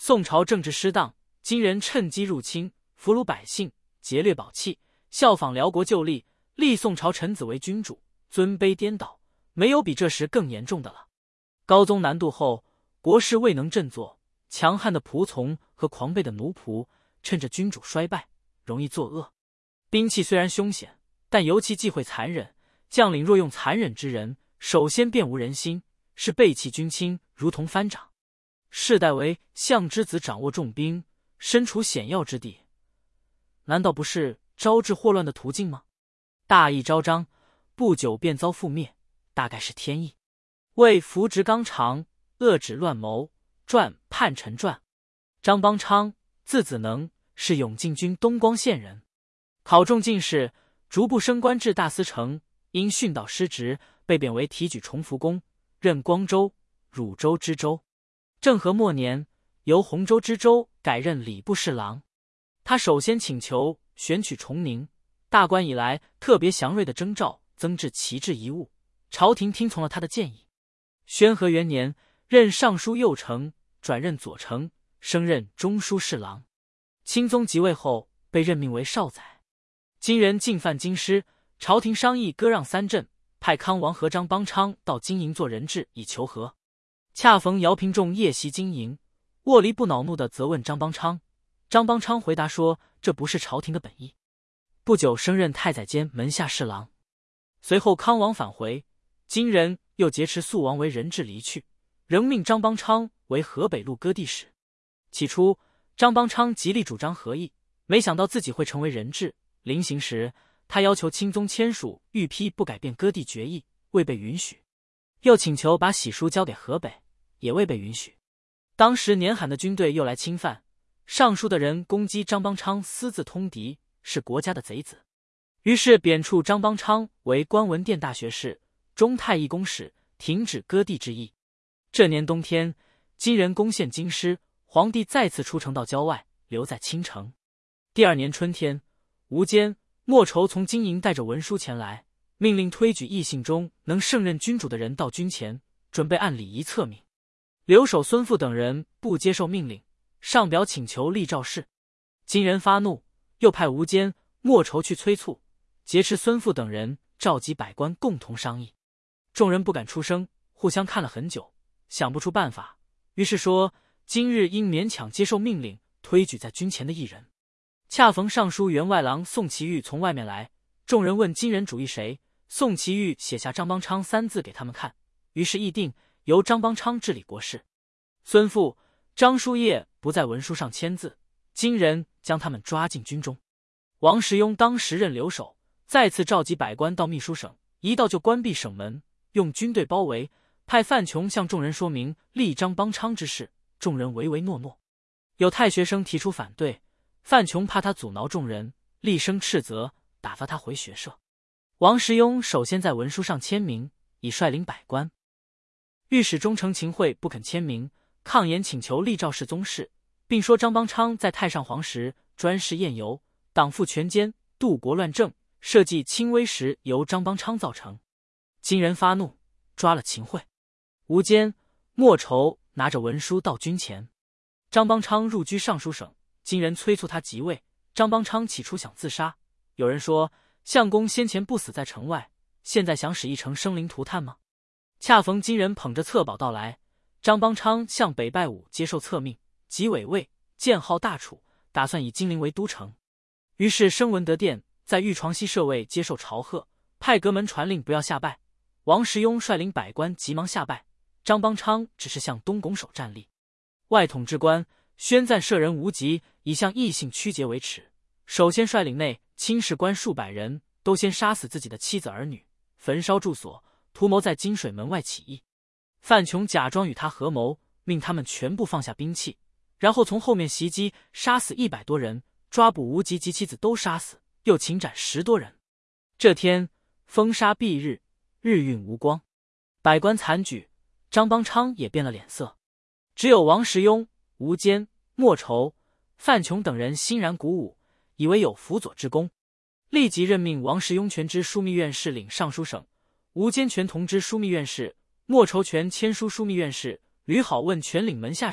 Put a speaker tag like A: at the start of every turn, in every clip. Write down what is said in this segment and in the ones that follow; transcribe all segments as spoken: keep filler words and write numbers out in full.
A: 宋朝政治失当，金人趁机入侵，俘虏百姓，劫掠宝器，效仿辽国旧例，立宋朝臣子为君主，尊卑颠倒，没有比这时更严重的了。高宗南渡后，国势未能振作，强悍的仆从和狂悖的奴仆趁着君主衰败，容易作恶。兵器虽然凶险，但尤其忌讳残忍，将领若用残忍之人，首先便无人心，是背弃军亲，如同翻掌。世代为相之子掌握重兵，身处险要之地，难道不是招致祸乱的途径吗？大义昭彰，不久便遭覆灭，大概是天意。为扶植纲常，遏止乱谋。传叛臣传。张邦昌，字子能，是永靖军东光县人，考中进士，逐步升官至大司丞，因训导失职，被贬为提举崇福宫，任光州、汝州知州。政和末年，由洪州知州改任礼部侍郎。他首先请求选取崇宁，大观以来特别祥瑞的征兆，增置旗帜遗物，朝廷听从了他的建议。宣和元年，任尚书右丞，转任左丞，升任中书侍郎。钦宗即位后，被任命为少宰。金人进犯京师，朝廷商议割让三镇，派康王和张邦昌到金营做人质以求和。恰逢姚平仲夜袭金营，沃离不恼怒地责问张邦昌，张邦昌回答说这不是朝廷的本意。不久升任太宰监门下侍郎。随后康王返回，金人又劫持肃王为人质离去，仍命张邦昌为河北路割地使。起初张邦昌极力主张和议，没想到自己会成为人质。临行时，他要求钦宗签署御批不改变割地决议，未被允许，又请求把玺书交给河北，也未被允许。当时年罕的军队又来侵犯，上书的人攻击张邦昌私自通敌，是国家的贼子，于是贬黜张邦昌为观文殿大学士、中太尉公使，停止割地之意。这年冬天，金人攻陷京师，皇帝再次出城到郊外，留在青城。第二年春天，吴坚、莫愁从金营带着文书前来，命令推举异姓中能胜任君主的人到军前，准备按礼仪册命。留守孙富等人不接受命令，上表请求立赵氏。金人发怒，又派吴坚、莫愁去催促，劫持孙富等人，召集百官共同商议。众人不敢出声，互相看了很久，想不出办法，于是说今日应勉强接受命令，推举在军前的一人。恰逢尚书员外郎宋祁钰从外面来，众人问金人主意谁，宋祁钰写下张邦昌三字给他们看，于是议定由张邦昌治理国事。孙富、张叔夜不在文书上签字，金人将他们抓进军中。王时雍当时任留守，再次召集百官到秘书省，一到就关闭省门，用军队包围，派范琼向众人说明立张邦昌之事，众人唯唯诺诺。有太学生提出反对，范琼怕他阻挠众人，厉声斥责，打发他回学社。王时雍首先在文书上签名，以率领百官。御史中丞秦桧不肯签名，抗言请求立赵氏宗室，并说张邦昌在太上皇时专事宴游，党负权奸，渡国乱政，社稷倾危时由张邦昌造成。金人发怒，抓了秦桧。吴坚、莫愁拿着文书到军前。张邦昌入居尚书省，金人催促他即位。张邦昌起初想自杀，有人说相公先前不死在城外，现在想使一城生灵涂炭吗？恰逢金人捧着册宝到来，张邦昌向北拜武接受册命，即委位，建号大楚，打算以金陵为都城。于是升文德殿，在玉床西舍卫接受朝贺，派阁门传令不要下拜。王时雍率领百官急忙下拜，张邦昌只是向东拱手站立。外统治官宣赞舍人无极，以向异姓曲节为耻，首先率领内卿士官数百人，都先杀死自己的妻子儿女，焚烧住所，图谋在金水门外起义。范琼假装与他合谋，命他们全部放下兵器，然后从后面袭击，杀死一百多人，抓捕无极及妻子都杀死，又擒斩十多人。这天风沙蔽日，日运无光，百官惨举，张邦昌也变了脸色。只有王时雍、吴坚、莫愁、范琼等人欣然鼓舞，以为有辅佐之功，立即任命王时雍权知枢密院事，领尚书省；吴坚权同知枢密院事，莫愁权签书枢密院事；吕好问权领门下省，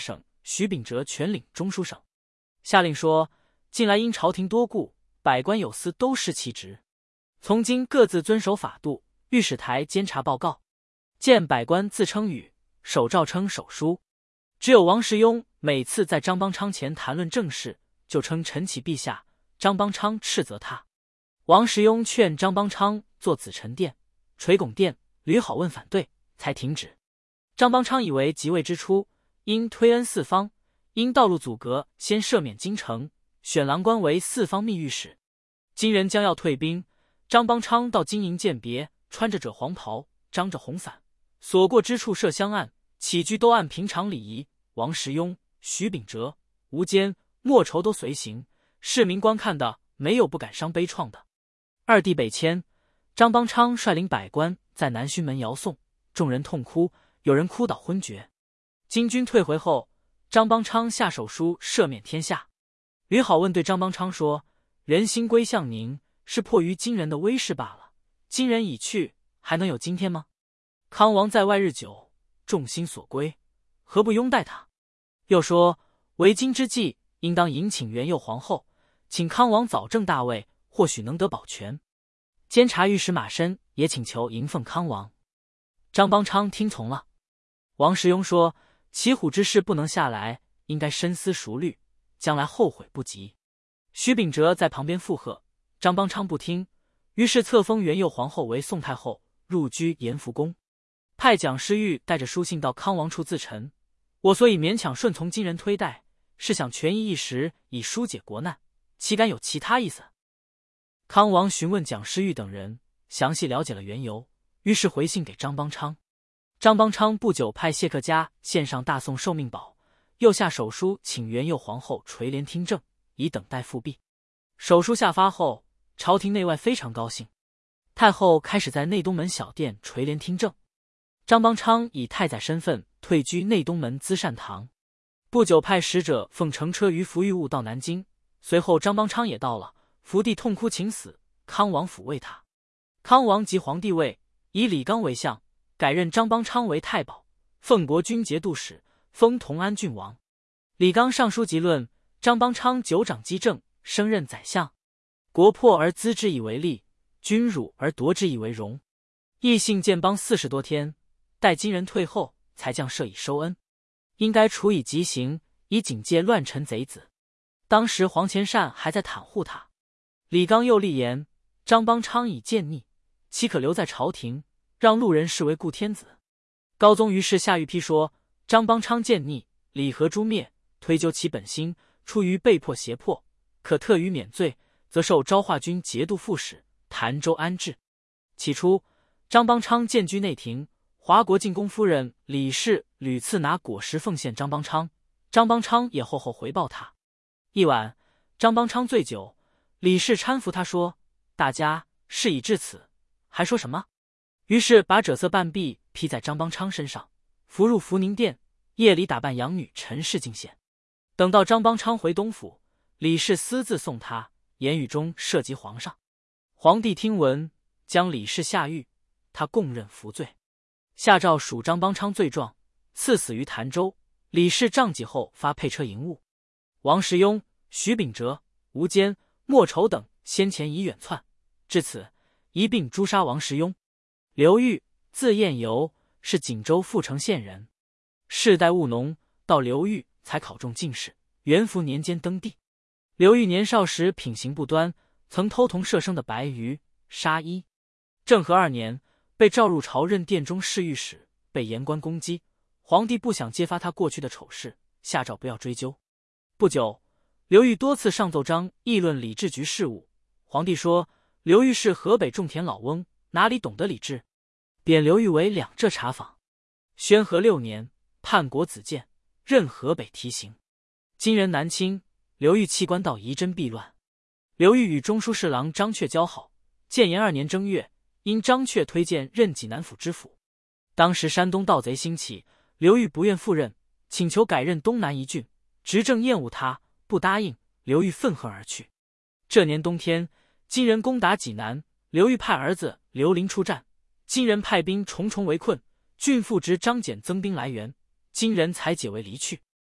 A: 徐秉哲全领中书省。下令说：近来因朝廷多顾，百官有司都失其职，从今各自遵守法度。御史台监察报告，见百官自称语，手诏称手书。只有王时雍每次在张邦昌前谈论政事，就称陈启陛下，张邦昌斥责他。王时雍劝张邦昌做紫宸殿、垂拱殿，吕好问反对，才停止。张邦昌以为即位之初，应推恩四方，因道路阻隔，先赦免京城，选郎官为四方密御史。金人将要退兵，张邦昌到金营饯别，穿着赭黄袍，张着红伞，所过之处设香案，起居都按平常礼仪。王时雍、徐秉哲、吴坚、莫愁都随行，市民观看的没有不感伤悲怆的。二弟北迁，张邦昌率领百官在南薰门遥送，众人痛哭，有人哭倒昏厥。金军退回后，张邦昌下手书赦免天下。吕好问对张邦昌说：人心归向您，是迫于金人的威势罢了。金人已去，还能有今天吗？康王在外日久，众心所归，何不拥戴他？又说：为今之计，应当迎请元佑皇后，请康王早正大位，或许能得保全。监察御史马申也请求迎奉康王。张邦昌听从了。王时雍说：骑虎之事不能下来，应该深思熟虑，将来后悔不及。徐秉哲在旁边附和，张邦昌不听，于是册封元佑皇后为宋太后，入居延福宫，派蒋师玉带着书信到康王处自陈：我所以勉强顺从金人推戴，是想权宜一时，以疏解国难，岂敢有其他意思？康王询问蒋师玉等人，详细了解了缘由，于是回信给张邦昌。张邦昌不久派谢克家献上大宋受命宝，又下手书请元佑皇后垂帘听政，以等待复辟。手书下发后，朝廷内外非常高兴。太后开始在内东门小殿垂帘听政。张邦昌以太宰身份退居内东门资善堂。不久派使者奉乘车于福玉物到南京，随后张邦昌也到了。福帝痛哭请死，康王抚慰他。康王即皇帝位，以李纲为相，改任张邦昌为太保，奉国军节度使，封同安郡王。李纲上书极论，张邦昌久掌机政，升任宰相。国破而资之以为利，君辱而夺之以为荣。异姓建邦四十多天，待金人退后，才将赦以收恩。应该处以极刑，以警戒乱臣贼子。当时黄潜善还在袒护他。李纲又立言：张邦昌已见逆，岂可留在朝廷，让路人视为故天子？高宗于是下谕批说：张邦昌见逆，理何诛灭，推究其本心，出于被迫胁迫，可特予免罪，则授昭化军节度副使，潭州安置。起初，张邦昌渐居内廷，华国进宫夫人李氏屡次拿果实奉献张邦昌，张邦昌也厚厚回报他。一晚，张邦昌醉酒，李氏搀扶他说：大家事已至此，还说什么？于是把赭色半臂披在张邦昌身上，扶入福宁殿，夜里打扮养女陈氏进献。等到张邦昌回东府，李氏私自送他，言语中涉及皇上。皇帝听闻，将李氏下狱，他供认服罪，下诏属张邦昌罪状，赐死于潭州。李氏杖己后发配车迎务。王时雍、徐秉哲、吴坚、莫愁等先前已远窜，至此一并诛杀王时雍。刘裕，字彦游，是锦州阜城县人，世代务农，到刘裕才考中进士，元符年间登第。刘裕年少时品行不端，曾偷同舍生的白鱼，杀医。政和二年，被召入朝任殿中侍御史，被言官攻击。皇帝不想揭发他过去的丑事，下诏不要追究。不久，刘裕多次上奏章议论礼制局事务。皇帝说：刘裕是河北种田老翁，哪里懂得礼制？贬刘裕为两浙察访。宣和六年，叛国子建，任河北提刑。金人南侵，刘裕弃官到仪真避乱。刘裕与中书侍郎张确交好。建炎二年正月，因张确推荐任济南府知府。当时山东盗贼兴起，刘裕不愿赴任，请求改任东南一郡。执政厌恶他，不答应，刘裕愤恨而去。这年冬天，金人攻打济南，刘裕派儿子刘林出战，金人派兵重重围困，郡副职张俭增兵来援，金人才解围离去。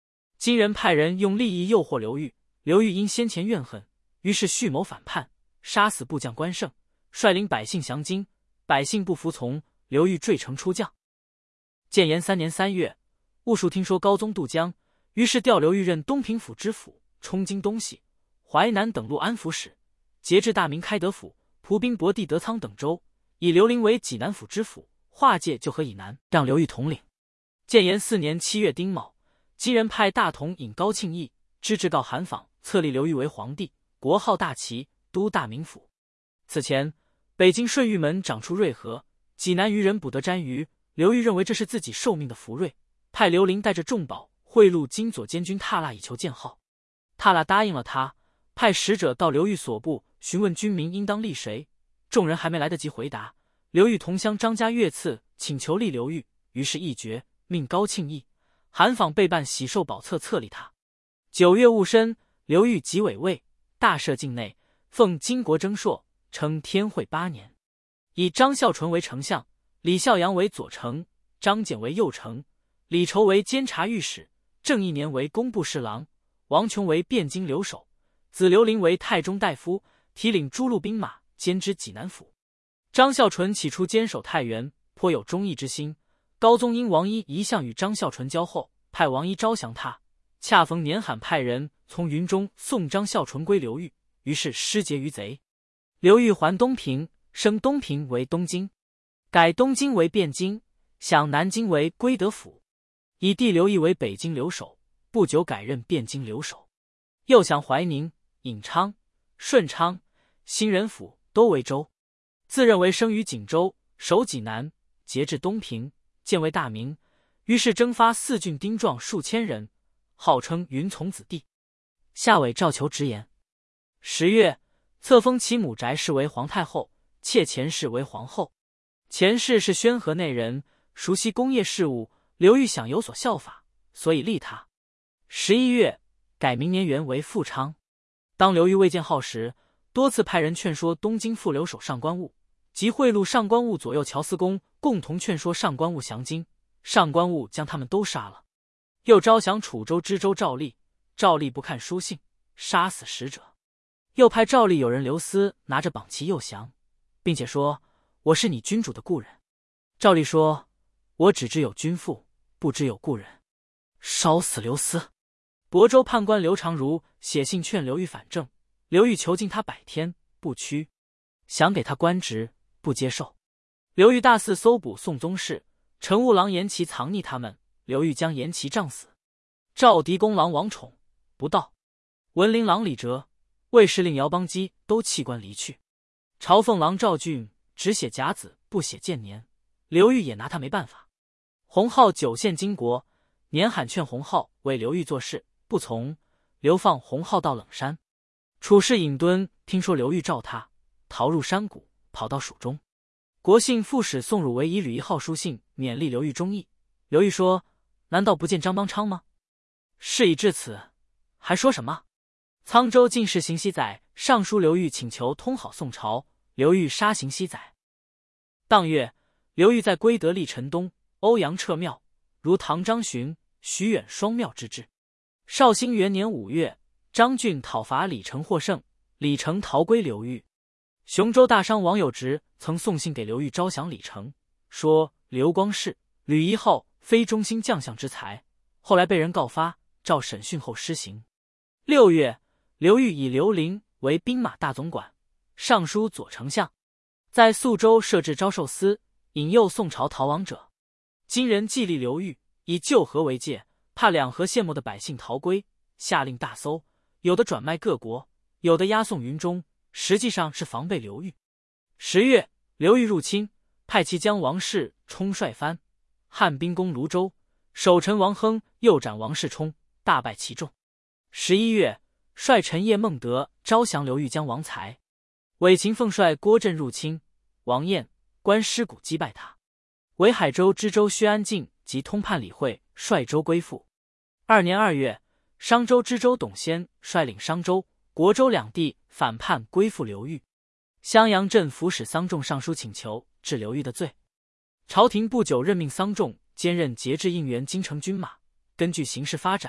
A: 金人派人用利益诱惑刘裕，刘裕因先前怨恨，于是蓄谋反叛，杀死部将关胜，率领百姓降金，百姓不服从，刘裕坠城出降。建炎三年三月，兀术听说高宗渡江，于是调刘裕任东平府知府，充京东西、淮南等路安抚使，节制大明开德府、蒲兵博地德仓等州，以刘伶为济南府知府，划界就河以南，让刘裕统领。建炎四年七月丁卯，金人派大统尹高庆义知制告韩访，册立刘裕为皇帝，国号大齐，都大名府。此前，北京顺玉门长出瑞和，济南渔人捕得鲇鱼，刘裕认为这是自己受命的福瑞，派刘伶带着重宝贿赂金左监军踏腊以求建号。踏腊答应了他，派使者到刘裕所部询问军民应当立谁。众人还没来得及回答，刘裕同乡张家越次请求立刘裕，于是一决，命高庆义、韩访备办喜寿宝册册立他。九月戊申，刘裕即委位，大赦境内，奉金国征朔，称天会八年。以张孝纯为丞相，李孝阳为左丞，张俭为右丞，李稠为监察御史，郑义年为工部侍郎，王琼为汴京留守，子刘伶为太中大夫，提领诸路兵马，兼知济南府。张孝纯起初坚守太原，颇有忠义之心。高宗因王一一向与张孝纯交厚，派王一招降他，恰逢年罕派人从云中送张孝纯归刘裕，于是失节于贼。刘裕还东平，升东平为东京，改东京为汴京，享南京为归德府，以弟刘义为北京留守，不久改任汴京留守。又享怀宁、颍昌、顺昌、兴仁府都为州，自认为生于锦州，守济南，节制东平，建为大名，于是征发四郡丁壮数千人，号称云从子弟。下委赵求直言。十月，册封其母翟氏为皇太后，妾钱氏为皇后。钱氏是宣和内人，熟悉工业事务，刘裕想有所效法，所以立他。十一月，改明年元为富昌。当刘裕未建号时，多次派人劝说东京副留守上官务，即贿赂上官务左右乔司公，共同劝说上官务降金，上官务将他们都杀了。又招降楚州知州赵立，赵立不看书信，杀死使者。又派赵立有人刘思拿着绑旗诱降，并且说：“我是你君主的故人。”赵立说：“我只知有君父，不知有故人。”烧死刘思。亳州判官刘长儒写信劝刘裕反正，刘裕囚禁他百天，不屈，想给他官职，不接受。刘裕大肆搜捕宋宗室、乘务郎严琦藏匿他们，刘裕将严琦杖死。赵狄公郎王宠不到，文琳郎李哲、卫士令姚邦基都弃官离去。朝奉郎赵俊只写甲子，不写建年，刘裕也拿他没办法。洪浩久献金国，年罕劝洪浩为刘裕做事，不从，流放洪浩到冷山。处士尹敦听说刘裕召他，逃入山谷，跑到蜀中。国信副使宋汝为以吕一号书信勉励刘裕忠义。刘裕说：“难道不见张邦昌吗？事已至此，还说什么？”沧州进士邢熙载上书刘裕，请求通好宋朝，刘裕杀邢熙载。当月，刘裕在归德立陈东、欧阳撤庙，如唐张巡、徐远双庙之制。绍兴元年五月，张俊讨伐李成获胜，李成逃归刘裕。雄州大商王有直曾送信给刘裕招降李成，说刘光世、吕一号非中兴将相之才，后来被人告发，照审讯后施行。六月，刘裕以刘伶为兵马大总管，尚书左丞相，在宿州设置招受司，引诱宋朝逃亡者。金人既立刘裕，以救河为界，怕两河羡慕的百姓逃归，下令大搜，有的转卖各国，有的押送云中，实际上是防备刘裕。十月，刘裕入侵，派其将王氏冲率藩，汉兵攻泸州，守臣王亨诱斩王世充，大败其众。十一月，率臣叶孟德招降刘裕将王才，韦勤奉率郭震入侵，王彦、关师古击败他。为海州知州薛安敬及通判李惠率州归附。二年二月，商州知州董先率领商州、国州两地反叛归附刘裕。襄阳镇抚使桑仲上书请求治刘裕的罪。朝廷不久任命桑仲兼任节制应援京城军马。根据形势发展，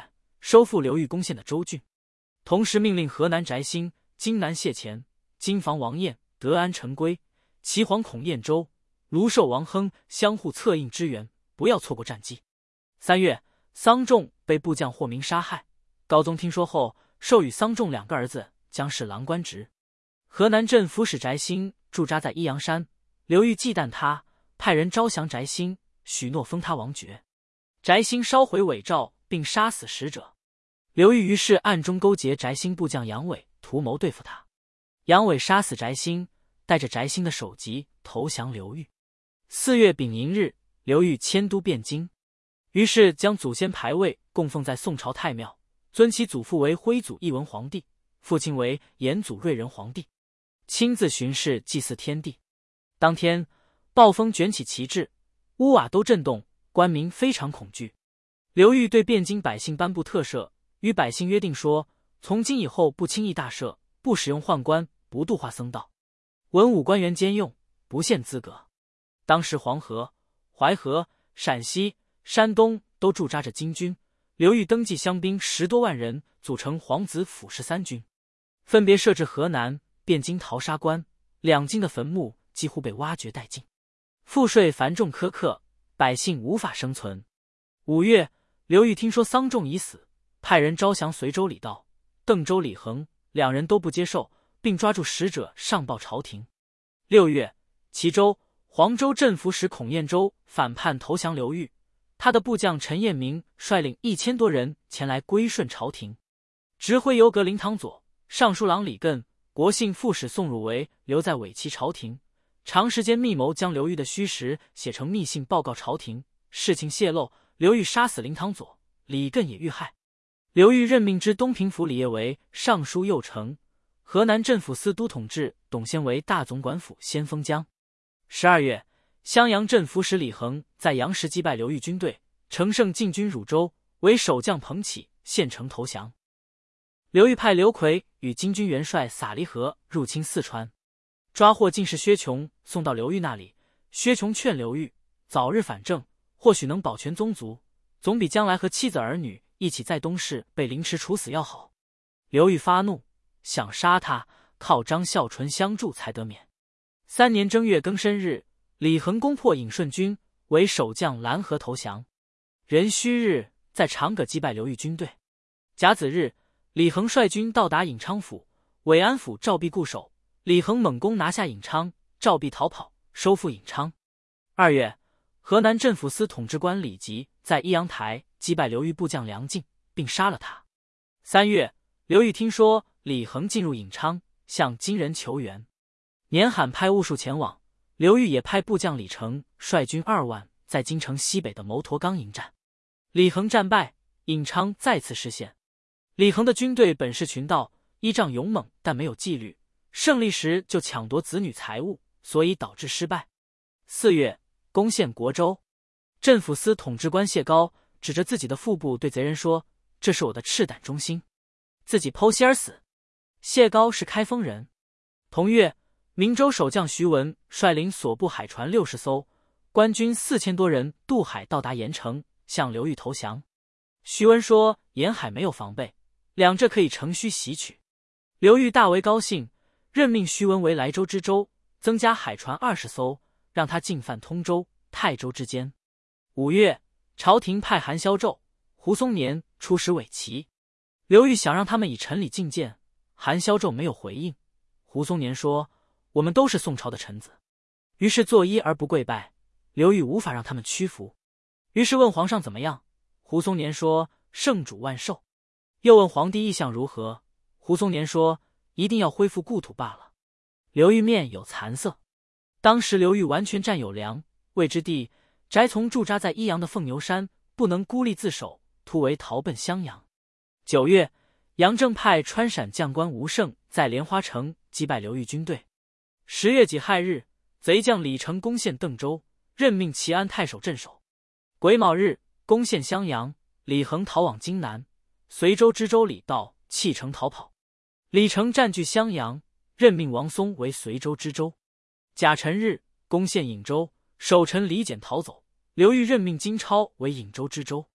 A: 收复刘裕攻陷的州郡。同时命令河南翟兴、荆南谢乾、金房王晏、德安陈规、齐黄孔彦州、卢寿王亨相互策应支援，不要错过战机。三月，桑仲被部将霍明杀害。高宗听说后，授予桑仲两个儿子将侍郎官职。河南镇抚使翟兴驻扎在宜阳山，刘裕忌惮他，派人招降翟兴，许诺封他王爵。翟兴烧毁伪诏，并杀死使者。刘裕于是暗中勾结翟兴部将杨伟，图谋对付他。杨伟杀死翟兴，带着翟兴的首级投降刘裕。四月丙寅日，刘裕迁都汴京，于是将祖先牌位供奉在宋朝太庙，尊其祖父为徽祖义文皇帝，父亲为延祖瑞仁皇帝，亲自巡视祭祀天地。当天，暴风卷起旗帜，屋瓦都震动，官民非常恐惧。刘裕对汴京百姓颁布特赦，与百姓约定说，从今以后不轻易大赦，不使用宦官，不度化僧道，文武官员兼用，不限资格。当时黄河、淮河、陕西、山东都驻扎着金军，刘裕登记乡兵十多万人，组成皇子府十三军，分别设置河南、汴京淘沙关，两京的坟墓几乎被挖掘殆尽，赋税繁重苛刻，百姓无法生存。五月，刘裕听说桑仲已死，派人招降随州李道、邓州李恒，两人都不接受，并抓住使者上报朝廷。六月，齐州、黄州镇抚使孔彦州反叛投降刘裕，他的部将陈彦明率领一千多人前来归顺朝廷。直徽游阁林堂佐、尚书郎李艮、国信副使宋汝为留在伪齐朝廷，长时间密谋将刘裕的虚实写成密信报告朝廷。事情泄露，刘裕杀死林堂佐，李艮也遇害。刘裕任命之东平府李业为尚书右丞，河南镇抚司都统制董先为大总管府先锋将。十二月，襄阳镇抚使李恒在阳石击败刘裕军队，乘胜进军汝州，为守将彭起献城投降。刘裕派刘奎与金军元帅撒离合入侵四川，抓获进士薛琼，送到刘裕那里。薛琼劝刘裕早日反正，或许能保全宗族，总比将来和妻子儿女一起在东市被凌迟处死要好。刘裕发怒，想杀他，靠张孝纯相助才得免。三年正月庚申日，李恒攻破颍顺军，为守将蓝河投降。壬戌日，在长葛击败刘裕军队。甲子日，李恒率军到达颍昌府，韦安府赵必固守，李恒猛攻拿下颍昌，赵必逃跑，收复颍昌。二月，河南镇抚司统制官李吉在益阳台击败刘裕部将梁敬，并杀了他。三月，刘裕听说李恒进入颍昌，向金人求援，年罕派务数前往。刘裕也派部将李成率军二万在京城西北的牟陀冈迎战，李恒战败，颍昌再次失陷。李恒的军队本是群盗，依仗勇猛，但没有纪律，胜利时就抢夺子女财物，所以导致失败。四月，攻陷国州，镇抚司统制官谢高指着自己的腹部对贼人说：“这是我的赤胆忠心。”自己剖析而死。谢高是开封人。同月，明州守将徐文率领所部海船六十艘，官军四千多人渡海到达盐城，向刘裕投降。徐文说沿海没有防备，两浙可以乘虚袭取。刘裕大为高兴，任命徐文为莱州知州，增加海船二十艘，让他进犯通州、泰州之间。五月，朝廷派韩萧胄、胡松年出使伪齐，刘裕想让他们以陈礼觐见，韩萧胄没有回应。胡松年说：“我们都是宋朝的臣子。”于是作揖而不跪拜，刘裕无法让他们屈服。于是问皇上怎么样，胡松年说：“圣主万寿。”又问皇帝意向如何，胡松年说：“一定要恢复故土罢了。”刘裕面有惭色。当时刘裕完全占有粮，谓之地，翟从驻扎在益阳的凤牛山，不能孤立自守，突围逃奔襄阳。九月，杨正派川陕将官吴胜在莲花城击败刘裕军队。十月己亥日，贼将李成攻陷邓州，任命齐安太守镇守。癸卯日，攻陷襄阳，李恒逃往荆南，随州知州李道弃城逃跑。李成占据襄阳，任命王松为随州知州。甲辰日，攻陷颍州，守臣李简逃走，刘裕任命金超为颍州知州。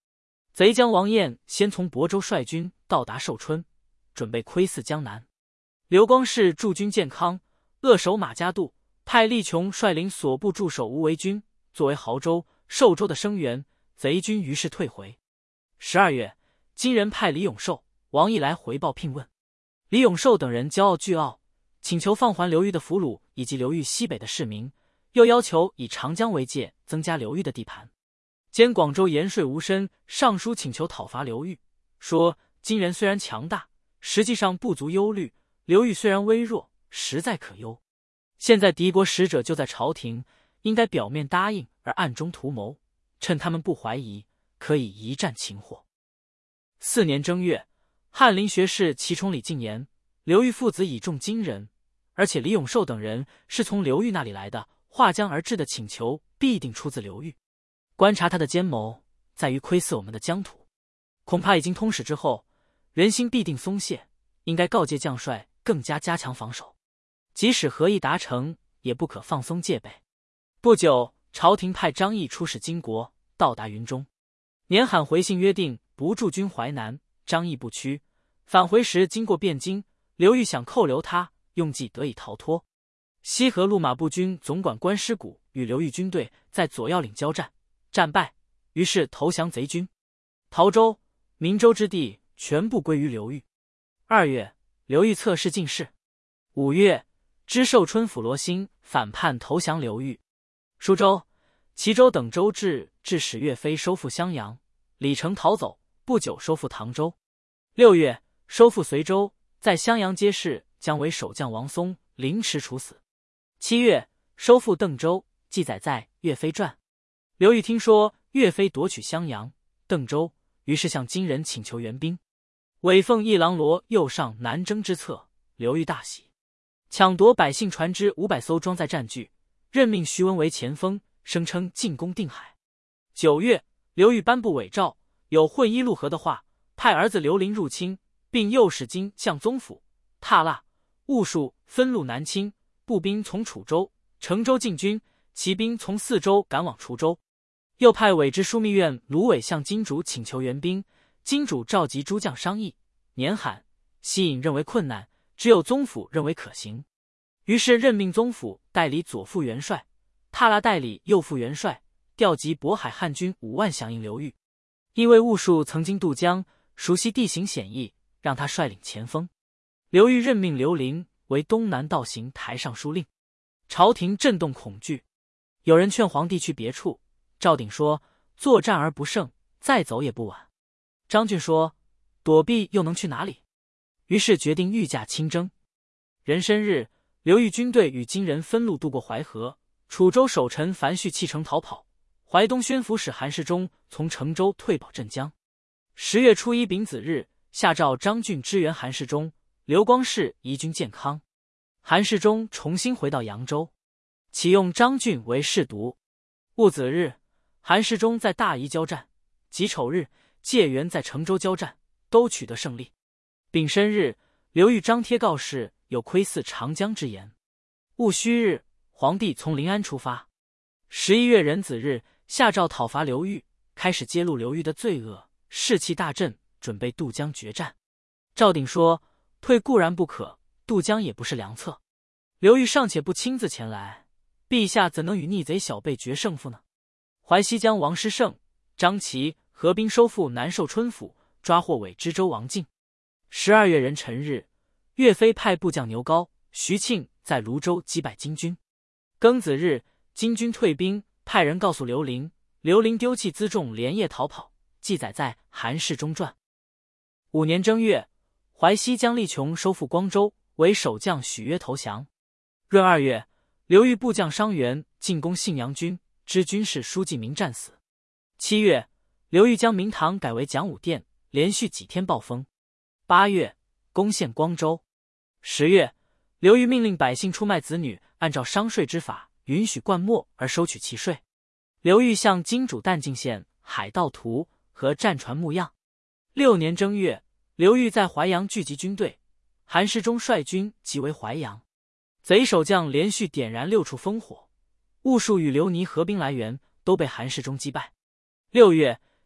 A: 贼将王晏先从亳州率军到达寿春，准备窥伺江南。刘光世驻军建康，扼守马家渡，派厉琼率领所部驻守无为军，作为亳州、寿州的声援。贼军于是退回。十二月，金人派李永寿、王义来回报聘问。李永寿等人骄傲倨傲，请求放还刘裕的俘虏以及刘裕西北的市民，又要求以长江为界，增加刘裕的地盘。兼广州盐税吴申上书请求讨伐刘裕，说金人虽然强大，实际上不足忧虑，刘裕虽然微弱，实在可忧。现在敌国使者就在朝廷，应该表面答应而暗中图谋，趁他们不怀疑，可以一战擒获。四年正月，翰林学士齐崇礼进言，刘裕父子倚重金人，而且李永寿等人是从刘裕那里来的，划江而至的请求必定出自刘裕。观察他的奸谋，在于窥伺我们的疆土，恐怕已经通使之后，人心必定松懈，应该告诫将帅更加加强防守。即使合议达成，也不可放松戒备。不久，朝廷派张翼出使金国，到达云中。年罕回信约定不驻军淮南，张翼不屈。返回时经过汴京，刘裕想扣留他，用计得以逃脱。西河路马步军总管关师古与刘裕军队在左要岭交战，战败，于是投降贼军。陶州、明州之地全部归于刘裕。二月，刘裕侧室进士。五月，知寿春府罗兴反叛投降刘裕。舒州、齐州等州治致使岳飞收复襄阳，李成逃走，不久收复唐州。六月，收复随州，在襄阳街市将为守将王松凌迟处死。七月，收复邓州，记载在《岳飞传》。刘裕听说岳飞夺取襄阳、邓州，于是向金人请求援兵。韦凤一郎罗又上南征之策，刘裕大喜，抢夺百姓船只五百艘装载战具，任命徐文为前锋，声称进攻定海。九月，刘裕颁布伪诏，有混一陆河的话，派儿子刘林入侵，并诱使金向宗府、踏腊、兀术分路南侵，步兵从楚州、成州进军，骑兵从四州赶往滁州。又派伪知枢密院卢伟向金主请求援兵，金主召集诸将商议，年罕、西引认为困难，只有宗府认为可行，于是任命宗府代理左副元帅，踏腊代理右副元帅，调集渤海汉军五万响应刘裕。因为兀术曾经渡江，熟悉地形险易，让他率领前锋。刘裕任命刘林为东南道行台尚书令。朝廷震动恐惧，有人劝皇帝去别处。赵鼎说：“作战而不胜，再走也不晚。”张俊说：“躲避又能去哪里？”于是决定御驾亲征。壬申日，刘裕军队与金人分路渡过淮河，楚州守臣樊绪弃城逃跑，淮东宣抚使韩世忠从成州退保镇江。十月初一丙子日，下诏张俊支援韩世忠，刘光世移军建康。韩世忠重新回到扬州，启用张俊为侍读。戊子日，韩世忠在大宜交战，己丑日，介元在成州交战，都取得胜利。丙申日，刘裕张贴告示，有窥伺长江之言。戊戌日，皇帝从临安出发。十一月壬子日，下诏讨伐刘裕，开始揭露刘裕的罪恶，士气大振，准备渡江决战。赵鼎说：“退固然不可，渡江也不是良策。刘裕尚且不亲自前来，陛下怎能与逆贼小辈决胜负呢？”淮西将王师胜、张齐合兵收复南寿春府，抓获伪知州王进。十二月壬辰日，岳飞派部将牛皋、徐庆在泸州击败金军。庚子日，金军退兵，派人告诉刘林，刘林丢弃辎重，连夜逃跑，记载在《韩世忠传》。五年正月，淮西将厉琼收复光州，为守将许约投降。闰二月，刘裕部将伤员进攻信阳军，知军事书记明战死。七月，刘裕将明堂改为讲武殿，连续几天暴风。八月，攻陷光州。十月，刘裕命令百姓出卖子女，按照商税之法，允许灌没而收取其税。刘裕向金主但进献海盗图和战船木样。六年正月，刘裕在淮阳聚集军队，韩世忠率军即为淮阳。贼守将连续点燃六处烽火，兀术与刘尼合兵来援，都被韩世忠击败。六月，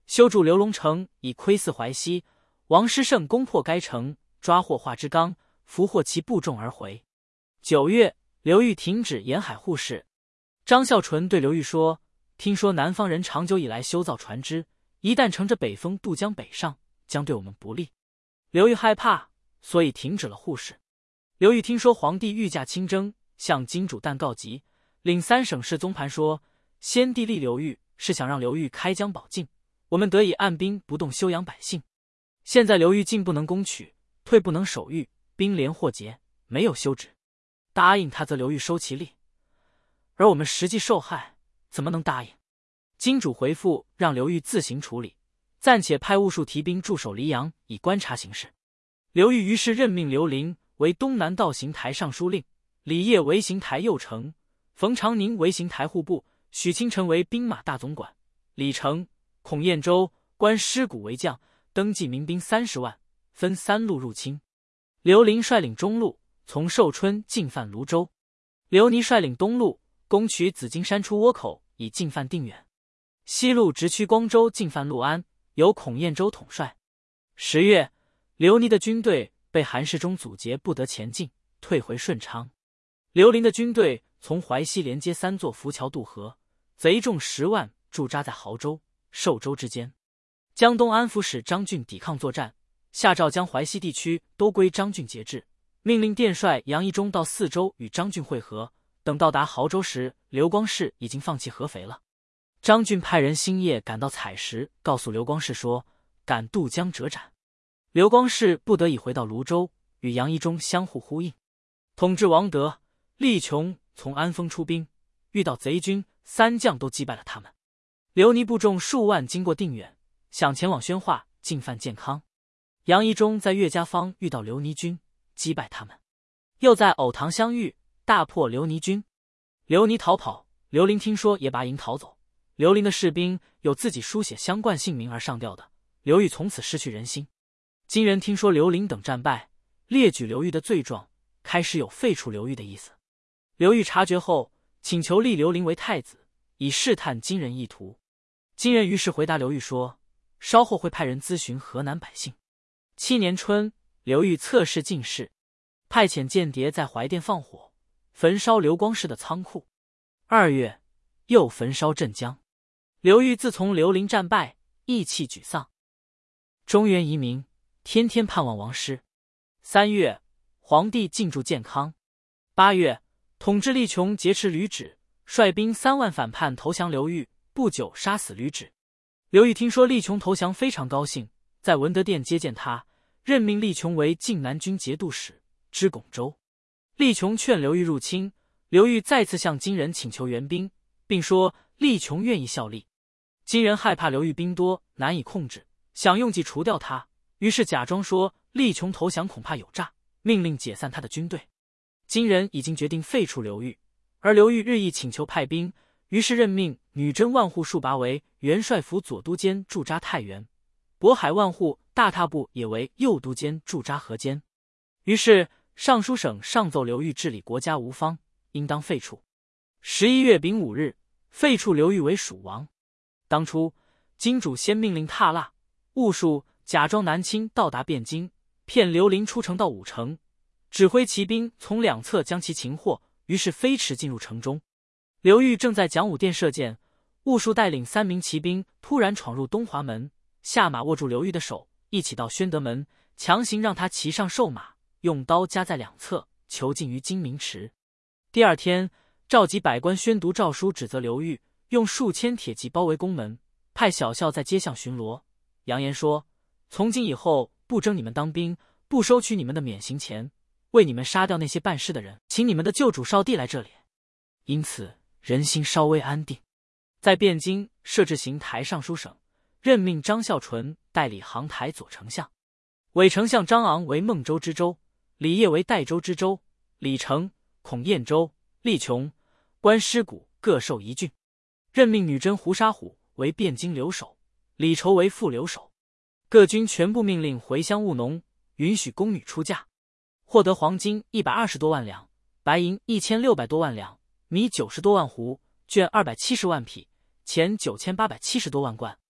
A: 修筑刘龙城，以窥伺淮西。王师胜攻破该城，抓获华之刚，俘获其部众而回。九月，刘裕停止沿海护市。张孝纯对刘裕说：“听说南方人长久以来修造船只，一旦乘着北风渡江北上，将对我们不利。”刘裕害怕，所以停止了护市。刘裕听说皇帝御驾亲征，向金主旦告急，领三省事宗盘说：“先帝立刘裕是想让刘裕开疆保境，我们得以按兵不动休养百姓。现在刘裕进不能攻取，退不能守御，兵连祸结，没有休止。答应他则刘裕收其利，而我们实际受害，怎么能答应？”金主回复让刘裕自行处理，暂且派兀术提兵驻守黎阳，以观察形势。刘裕于是任命刘伶为东南道行台尚书令，李晔为行台右丞，冯长宁为行台户部，许清晨为兵马大总管，李成、孔彦舟、关师古为将，登记民兵三十万，分三路入侵。刘伶率领中路，从寿春进犯泸州；刘尼率领东路，攻取紫金山出倭口，以进犯定远；西路直趋光州，进犯六安，由孔彦舟统帅。十月，刘尼的军队被韩世忠阻截，不得前进，退回顺昌。刘伶的军队从淮西连接三座浮桥渡河，贼众十万驻扎在亳州、寿州之间。江东安抚使张俊抵抗作战，下诏将淮西地区都归张俊节制，命令殿帅杨一中到四州与张俊会合。等到达亳州时，刘光世已经放弃合肥了。张俊派人星夜赶到采石，告诉刘光世说：“敢渡江者斩。”刘光世不得已回到泸州，与杨一中相互呼应。统治王德、厉琼从安丰出兵，遇到贼军，三将都击败了他们。刘尼部众数万经过定远，想前往宣化进犯建康。杨一中在岳家坊遇到刘尼军，击败他们，又在藕塘相遇，大破刘尼军。刘尼逃跑，刘伶听说也拔营逃走。刘伶的士兵有自己书写相冠姓名而上吊的，刘裕从此失去人心。金人听说刘伶等战败，列举刘裕的罪状，开始有废除刘裕的意思。刘裕察觉后，请求立刘伶为太子，以试探金人意图。金人于是回答刘裕说：“稍后会派人咨询河南百姓。”七年春，刘裕测试进士，派遣间谍在怀店放火，焚烧刘光世的仓库。二月，又焚烧镇江。刘裕自从刘伶战败，意气沮丧。中原移民天天盼望王师。三月，皇帝进驻建康。八月，统治力穷劫持吕雉，率兵三万反叛投降刘裕，不久杀死吕雉。刘裕听说力穷投降，非常高兴，在文德殿接见他，任命力穷为晋南军节度使，知巩州。力穷劝刘裕入侵，刘裕再次向金人请求援兵，并说力穷愿意效力。金人害怕刘裕兵多难以控制，想用计除掉他，于是假装说力穷投降恐怕有诈，命令解散他的军队。金人已经决定废除刘裕，而刘裕日益请求派兵，于是任命女真万户树拔为元帅府左都监驻扎太原，渤海万户大踏部也为右都监驻扎河间。于是尚书省上奏刘裕治理国家无方，应当废黜。十一月丙午日，废黜刘裕为蜀王。当初金主先命令踏腊、兀术假装南侵，到达汴京，骗刘伶出城到武城，指挥骑兵从两侧将其擒获，于是飞驰进入城中。刘裕正在讲武殿射箭，兀术带领三名骑兵突然闯入东华门，下马握住刘裕的手，一起到宣德门，强行让他骑上兽马，用刀夹在两侧，囚禁于金明池。第二天，召集百官宣读诏书，指责刘裕用数千铁骑包围宫门，派小校在街巷巡逻，扬言说：“从今以后不征你们当兵，不收取你们的免刑钱，为你们杀掉那些办事的人，请你们的旧主少帝来这里。”因此人心稍微安定。在汴京设置行台尚书省，任命张孝纯代理杭台左丞相，伪丞相张昂为孟州知州，李晔为代州知州，李成、孔彦舟、力穷、关师古各授一郡。任命女真胡沙虎为汴京留守，李稠为副留守。各军全部命令回乡务农，允许宫女出嫁。获得黄金一百二十多万两，白银一千六百多万两，米九十多万斛，绢二百七十万匹，钱九千八百七十多万贯。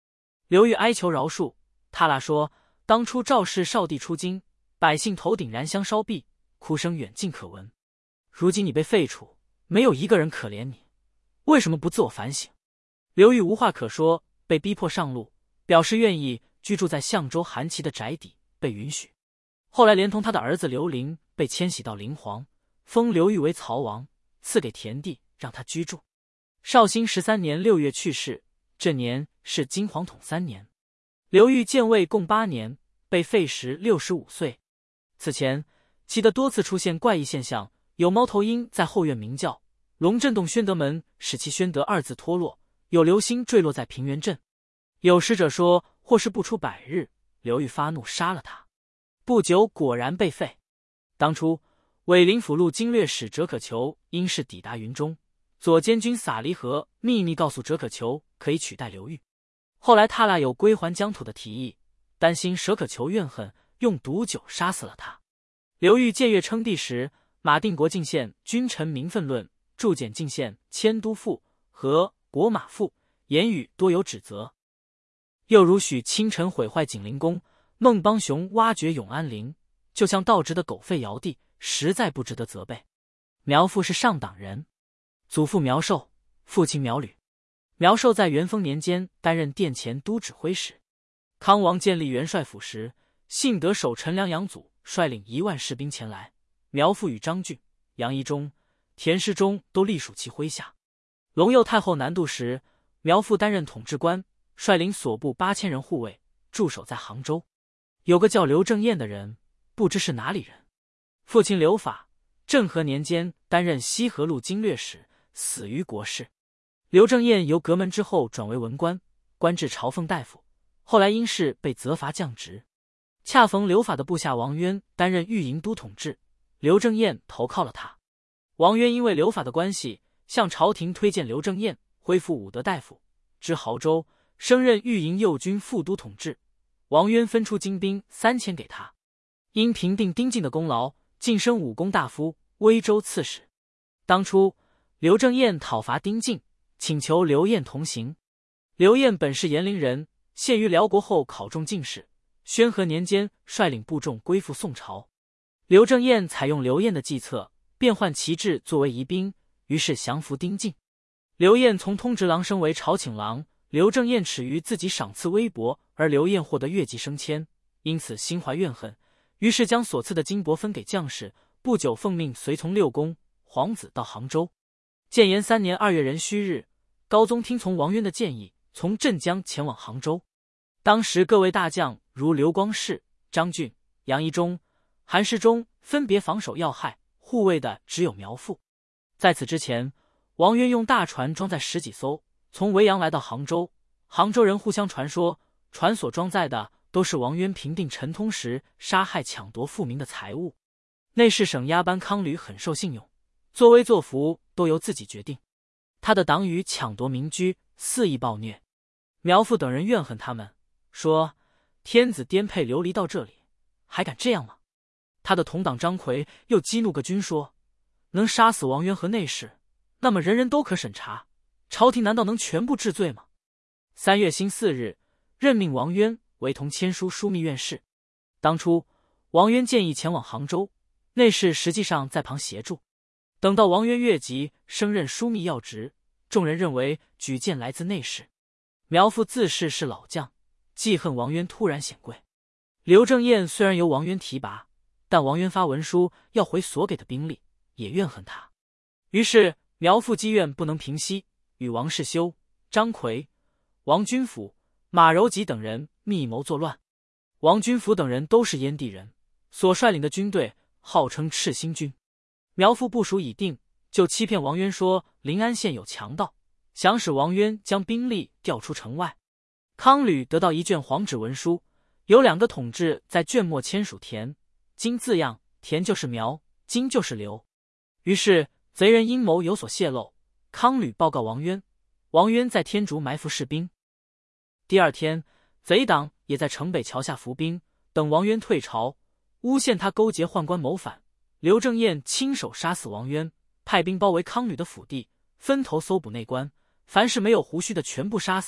A: 刘裕哀求饶恕，他俩说：“当初赵氏少帝出京，百姓头顶燃香烧壁，哭声远近可闻。如今你被废除，没有一个人可怜你，为什么不自我反省？”刘裕无话可说，被逼迫上路，表示愿意居住在相州韩琦的宅邸，被允许。后来连同他的儿子刘伶被迁徙到临黄，封刘裕为曹王，赐给田地让他居住。绍兴十三年六月去世，这年是金黄统三年。刘裕建位共八年，被废时六十五岁。此前记得多次出现怪异现象，有猫头鹰在后院鸣叫，龙震动宣德门，使其宣德二字脱落，有流星坠落在平原镇。有使者说或是不出百日，刘裕发怒杀了他，不久果然被废。当初伪灵府路经略使折可求因事抵达云中，左监军撒离合秘密告诉折可求可以取代刘裕。后来他俩有归还疆土的提议，担心舍可求怨恨，用毒酒杀死了他。刘裕僭越称帝时，马定国进献《君臣名分论》，注简进献《迁都赋》和《国马赋》，言语多有指责。又如许清晨毁坏景灵宫，孟邦雄挖掘永安陵，就像盗直的狗吠尧帝，实在不值得责备。苗父是上党人，祖父苗寿，父亲苗履。苗寿在元丰年间担任殿前都指挥使。康王建立元帅府时，幸得守陈良杨祖率领一万士兵前来，苗父与张俊、杨仪中、田师中都隶属其麾下。隆佑太后南渡时，苗父担任统制官，率领所部八千人护卫，驻守在杭州。有个叫刘正彦的人，不知是哪里人。父亲刘法，政和年间担任西河路经略使，死于国事。刘正彦由阁门之后转为文官，官至朝奉大夫，后来因事被责罚降职。恰逢刘法的部下王渊担任御营都统制，刘正彦投靠了他。王渊因为刘法的关系，向朝廷推荐刘正彦恢复武德大夫，知亳州，升任御营右军副都统制。王渊分出精兵三千给他，因平定丁进的功劳，晋升武功大夫、威州刺史。当初刘正彦讨伐丁进，请求刘晏同行。刘晏本是延陵人，现于辽国后考中进士，宣和年间率领部众归附宋朝。刘正彦采用刘晏的计策，变换旗帜作为疑兵，于是降服丁进。刘晏从通直郎升为朝请郎，刘正彦耻于自己赏赐微薄，而刘晏获得越级升迁，因此心怀怨恨，于是将所赐的金帛分给将士，不久奉命随从六公、皇子到杭州。建炎三年二月壬戌日，高宗听从王渊的建议，从镇江前往杭州。当时各位大将如刘光世、张俊、杨仪中、韩世忠分别防守要害，护卫的只有苗父。在此之前，王渊用大船装载十几艘，从维扬来到杭州。杭州人互相传说，船所装载的都是王渊平定陈通时杀害抢夺富民的财物。内侍省押班康吕很受信用，作威作福都由自己决定。他的党羽抢夺民居，肆意暴虐。苗父等人怨恨他们，说天子颠沛流离到这里，还敢这样吗？他的同党张奎又激怒个军说，能杀死王渊和内侍，那么人人都可审查，朝廷难道能全部治罪吗？三月辛巳日，任命王渊为同签书枢密院事。当初王渊建议前往杭州，内侍实际上在旁协助。等到王渊越级升任枢密要职，众人认为举荐来自内侍。苗父自恃是老将，记恨王渊突然显贵。刘正彦虽然由王渊提拔，但王渊发文书要回所给的兵力，也怨恨他。于是苗父积怨不能平息，与王世修、张奎、王君甫、马柔吉等人密谋作乱。王君甫等人都是燕地人，所率领的军队号称赤心军。苗父部署已定，就欺骗王渊说临安县有强盗，想使王渊将兵力调出城外。康吕得到一卷黄纸文书，有两个统治在卷末签署田、金字样，田就是苗，金就是刘。于是贼人阴谋有所泄露，康吕报告王渊，王渊在天竺埋伏士兵。第二天，贼党也在城北桥下伏兵，等王渊退朝，诬陷他勾结宦官谋反。刘正彦亲手杀死王渊，派兵包围康吕的府邸，分头搜捕内官，凡是没有胡须的全部杀死，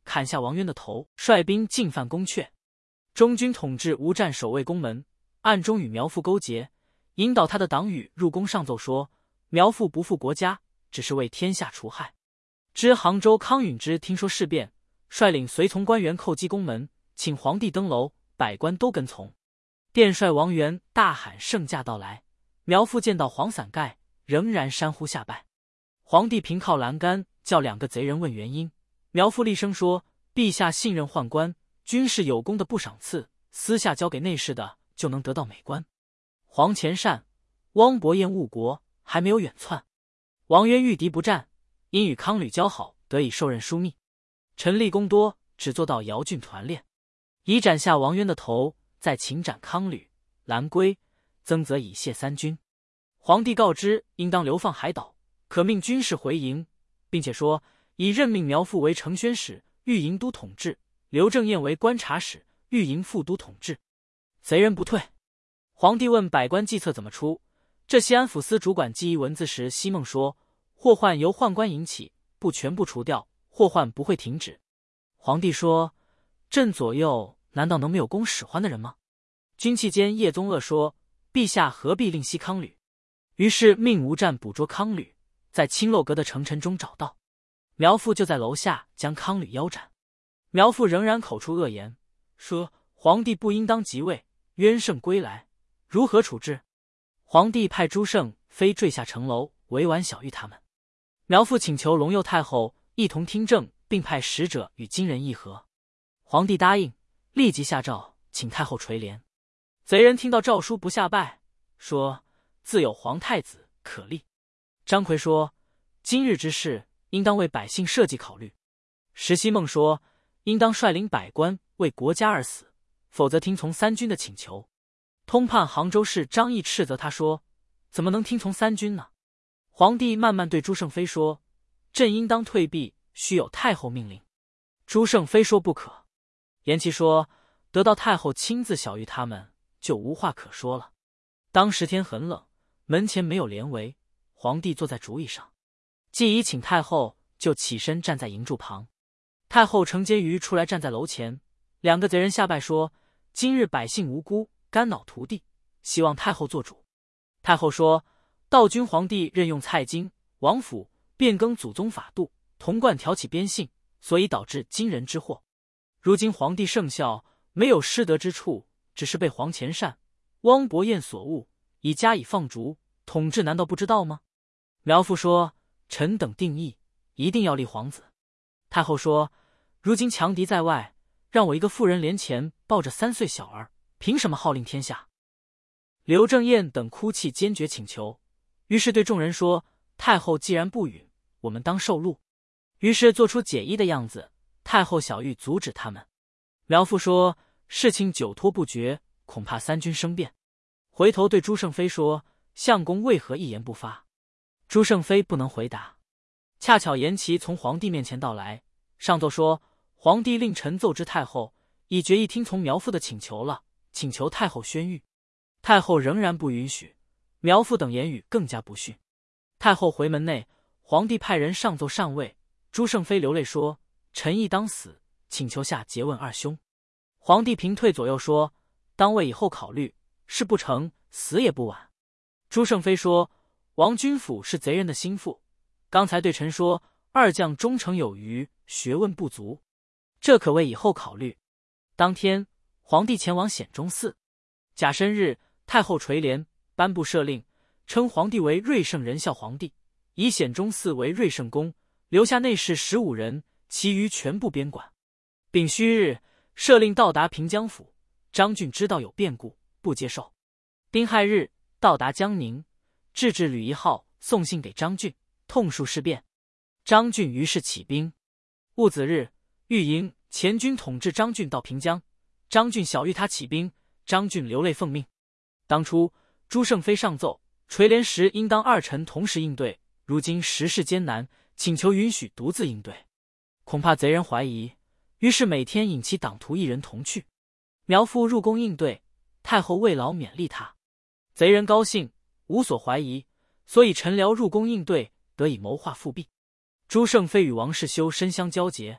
A: 砍下王渊的头，率兵进犯宫阙。中军统治吴战守卫宫门，暗中与苗父勾结，引导他的党羽入宫上奏说，苗父不负国家，只是为天下除害。知杭州康允之听说事变，率领随从官员叩击宫门，请皇帝登楼，百官都跟从。殿帅王元大喊圣驾到来，苗父见到黄伞盖，仍然山呼下拜。皇帝凭靠栏杆，叫两个贼人问原因。苗父厉声说，陛下信任宦官，军事有功的不赏赐，私下交给内侍的就能得到美官。黄潜善、汪伯彦误国，还没有远窜。王渊遇敌不战，因与康吕交好，得以受任枢密。臣立功多，只做到姚郡团练，已斩下王渊的头，再请斩康吕、兰归，增则以谢三军。皇帝告知应当流放海岛，可命军士回营，并且说已任命苗父为承宣使、御营都统制，刘正彦为观察使、御营副都统制。贼人不退。皇帝问百官计策怎么出，这西安府司主管记忆文字时，西孟说，祸患由宦官引起，不全部除掉，祸患不会停止。皇帝说，朕左右难道能没有供使唤的人吗？军期间叶宗鄂说，陛下何必另惜康吕？于是命吴战捕捉康吕，在青漏阁的城臣中找到。苗父就在楼下将康吕腰斩。苗父仍然口出恶言，说皇帝不应当即位，冤圣归来，如何处置？皇帝派朱胜飞坠下城楼，委婉小谕他们。苗父请求龙佑太后一同听政，并派使者与金人议和。皇帝答应，立即下诏请太后垂帘。贼人听到诏书不下拜，说自有皇太子可立。张奎说，今日之事应当为百姓社稷考虑。石西孟说，应当率领百官为国家而死，否则听从三军的请求。通判杭州市张毅斥责他说，怎么能听从三军呢？皇帝慢慢对朱胜飞说，朕应当退避，须有太后命令。朱胜飞说不可。延琪说，得到太后亲自晓谕他们，就无话可说了。当时天很冷，门前没有帘围，皇帝坐在竹椅上，既已请太后，就起身站在营柱旁。太后承接于出来站在楼前，两个贼人下拜说，今日百姓无辜，肝脑涂地，希望太后做主。太后说，道君皇帝任用蔡京、王府，变更祖宗法度，童贯挑起边姓，所以导致今人之祸。如今皇帝圣孝，没有失德之处，只是被黄潜善、汪伯彦所误，已加以放逐，统治难道不知道吗？苗父说，臣等定义，一定要立皇子。太后说，如今强敌在外，让我一个妇人帘前抱着三岁小儿，凭什么号令天下？刘正彦等哭泣坚决请求，于是对众人说，太后既然不允，我们当受禄。于是做出解衣的样子，太后小谕阻止他们。苗父说，事情久拖不决，恐怕三军生变。回头对朱胜飞说，相公为何一言不发？朱胜飞不能回答。恰巧延琪从皇帝面前到来，上奏说，皇帝令臣奏知太后，已决意听从苗父的请求了，请求太后宣谕。太后仍然不允许，苗父等言语更加不逊。太后回门内，皇帝派人上奏上位。朱胜飞流泪说，臣亦当死，请求下诘问二兄。皇帝平退左右说，当为以后考虑，事不成，死也不晚。朱胜飞说，王君府是贼人的心腹，刚才对臣说，二将忠诚有余，学问不足，这可为以后考虑。当天，皇帝前往显忠寺。甲申日，太后垂帘，颁布赦令，称皇帝为瑞圣仁孝皇帝，以显忠寺为瑞圣宫，留下内侍十五人，其余全部边管。丙戌日，赦令到达平江府，张俊知道有变故，不接受。丁亥日，到达江宁，制置吕一号送信给张俊，痛述事变。张俊于是起兵。戊子日，御营前军统治张俊到平江，张俊晓谕他起兵，张俊流泪奉命。当初朱胜飞上奏，垂帘时应当二臣同时应对，如今时事艰难，请求允许独自应对，恐怕贼人怀疑，于是每天引其党徒一人同去。苗父入宫应对，太后慰劳勉励他，贼人高兴，无所怀疑，所以臣僚入宫应对，得以谋划复辟。朱胜飞与王世修深相交结，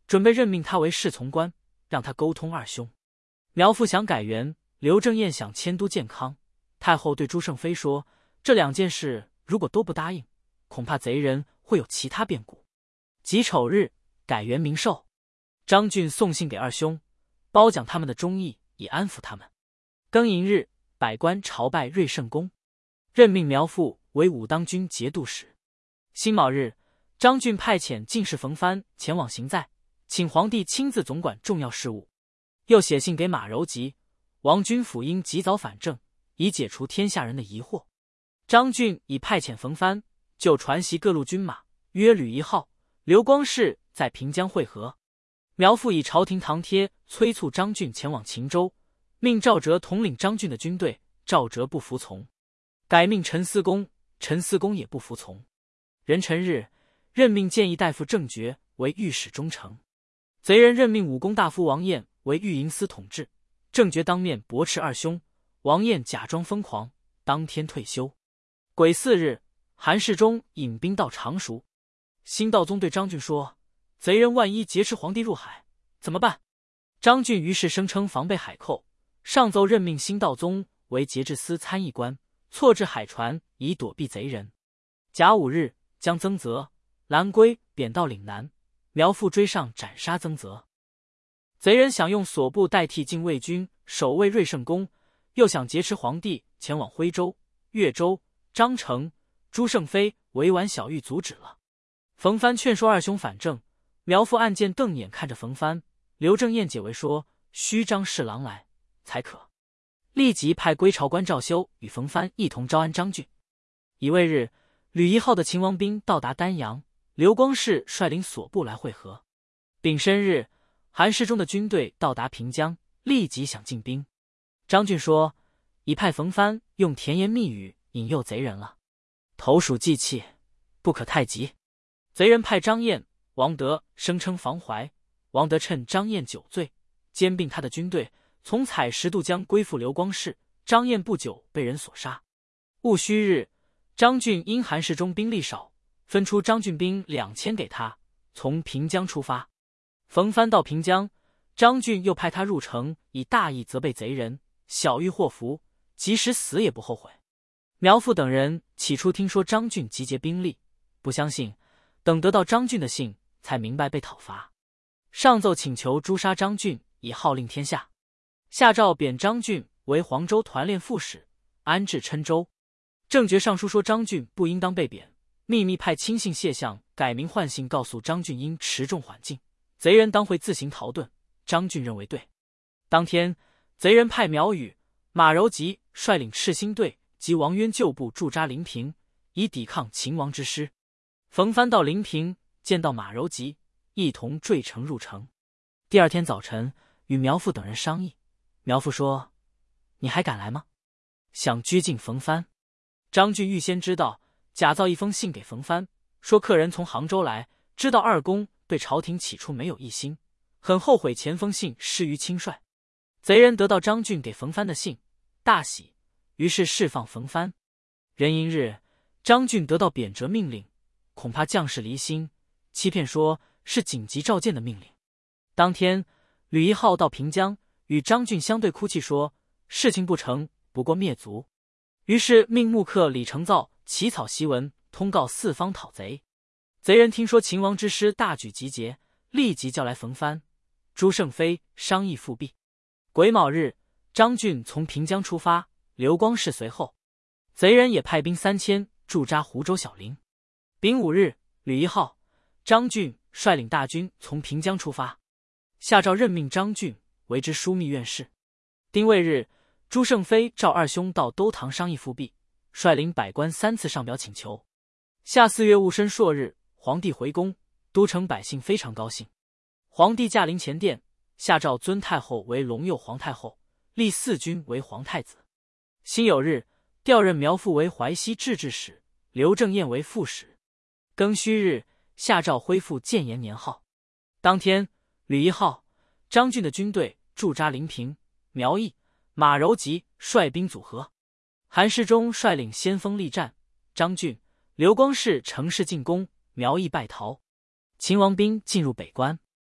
A: 准备任命他为侍从官，让他沟通二兄。苗父想改元，刘正彦想迁都建康。太后对朱胜妃说，这两件事如果都不答应，恐怕贼人会有其他变故。己丑日，改元明寿。张俊送信给二兄，褒奖他们的忠义，以安抚他们。庚寅日，百官朝拜瑞圣公，任命苗父为武当军节度使。辛卯日，张俊派遣进士冯帆前往行在，请皇帝亲自总管重要事务。又写信给马柔吉，王君甫应及早反正，以解除天下人的疑惑。张俊已派遣冯帆就传习各路军马，约吕一号、刘光世在平江会合。苗父以朝廷堂贴催促张俊前往秦州，命赵哲统领张俊的军队，赵哲不服从，改命陈思公，陈思公也不服从。壬辰日，任命谏议大夫郑觉为御史中丞。贼人任命武功大夫王彦为御营司统制，郑觉当面驳斥二兄，王彦假装疯狂，当天退休。癸巳日，韩世忠引兵到常熟。辛道宗对张俊说，贼人万一劫持皇帝入海，怎么办？张俊于是声称防备海寇，上奏任命辛道宗为节制司参议官，错置海船以躲避贼人。甲午日，将曾泽、兰圭贬到岭南，苗父追上斩杀曾泽。贼人想用所部代替禁卫军守卫瑞圣宫，又想劫持皇帝前往徽州、越州。张成、朱胜妃委婉小玉阻止了。冯帆劝说二兄反正，苗父暗箭瞪眼看着冯帆。刘正彦解围说，须张侍郎来才可。立即派归朝官赵修与冯帆一同招安张俊。乙未日，吕一号的秦王兵到达丹阳，刘光世率领所部来会合。丙申日，韩世忠的军队到达平江，立即想进兵。张俊说，已派冯帆用甜言蜜语引诱贼人了，投鼠忌器，不可太急。贼人派张燕、王德声称防淮，王德趁张燕酒醉，兼并他的军队，从采石渡江归附刘光世。张燕不久被人所杀。戊戌日，张俊因韩世忠兵力少，分出张俊兵两千给他，从平江出发。冯帆到平江，张俊又派他入城，以大义责备贼人，小遇祸福，即使死也不后悔。苗父等人起初听说张俊集结兵力，不相信，等得到张俊的信，才明白被讨伐。上奏请求诛杀张俊，以号令天下。下诏贬张俊为黄州团练副使，安置郴州。正觉上书说张俊不应当被贬，秘密派亲信谢相改名换姓，告诉张俊应持重缓进，贼人当会自行逃遁。张俊认为对。当天，贼人派苗羽、马柔吉率领赤星队及王渊旧部驻扎临平，以抵抗秦王之师。冯帆到临平，见到马柔吉，一同坠城入城。第二天早晨，与苗父等人商议。苗父说：“你还敢来吗？”想拘禁冯帆。张俊预先知道，假造一封信给冯帆，说客人从杭州来，知道二公对朝廷起初没有异心，很后悔前封信失于轻率。贼人得到张俊给冯帆的信，大喜，于是释放冯帆。壬寅日，张俊得到贬谪命令，恐怕将士离心，欺骗说是紧急召见的命令。当天，吕一号到平江，与张俊相对哭泣说，事情不成，不过灭族。于是命木刻李成造起草檄文，通告四方讨贼。贼人听说秦王之师大举集结，立即叫来冯帆、朱胜妃商议复辟。癸卯日，张俊从平江出发，刘光世随后。贼人也派兵三千驻扎湖州小林。丙午日，吕一号、张俊率领大军从平江出发。下诏任命张俊为之枢密院事。丁未日，朱胜妃召二兄到都堂商议复辟，率领百官三次上表请求。夏四月戊申朔日，皇帝回宫，都城百姓非常高兴。皇帝驾临前殿，下诏尊太后为隆佑皇太后，立四君为皇太子。辛酉日，调任苗父为淮西制置使，刘正彦为副使。庚戌日，下诏恢复建炎年号。当天，吕一号、张俊的军队驻扎临平，苗毅、马柔吉率兵组合。韩世忠率领先锋力战，张俊、刘光世乘势进攻，苗毅败逃。秦王兵进入北关。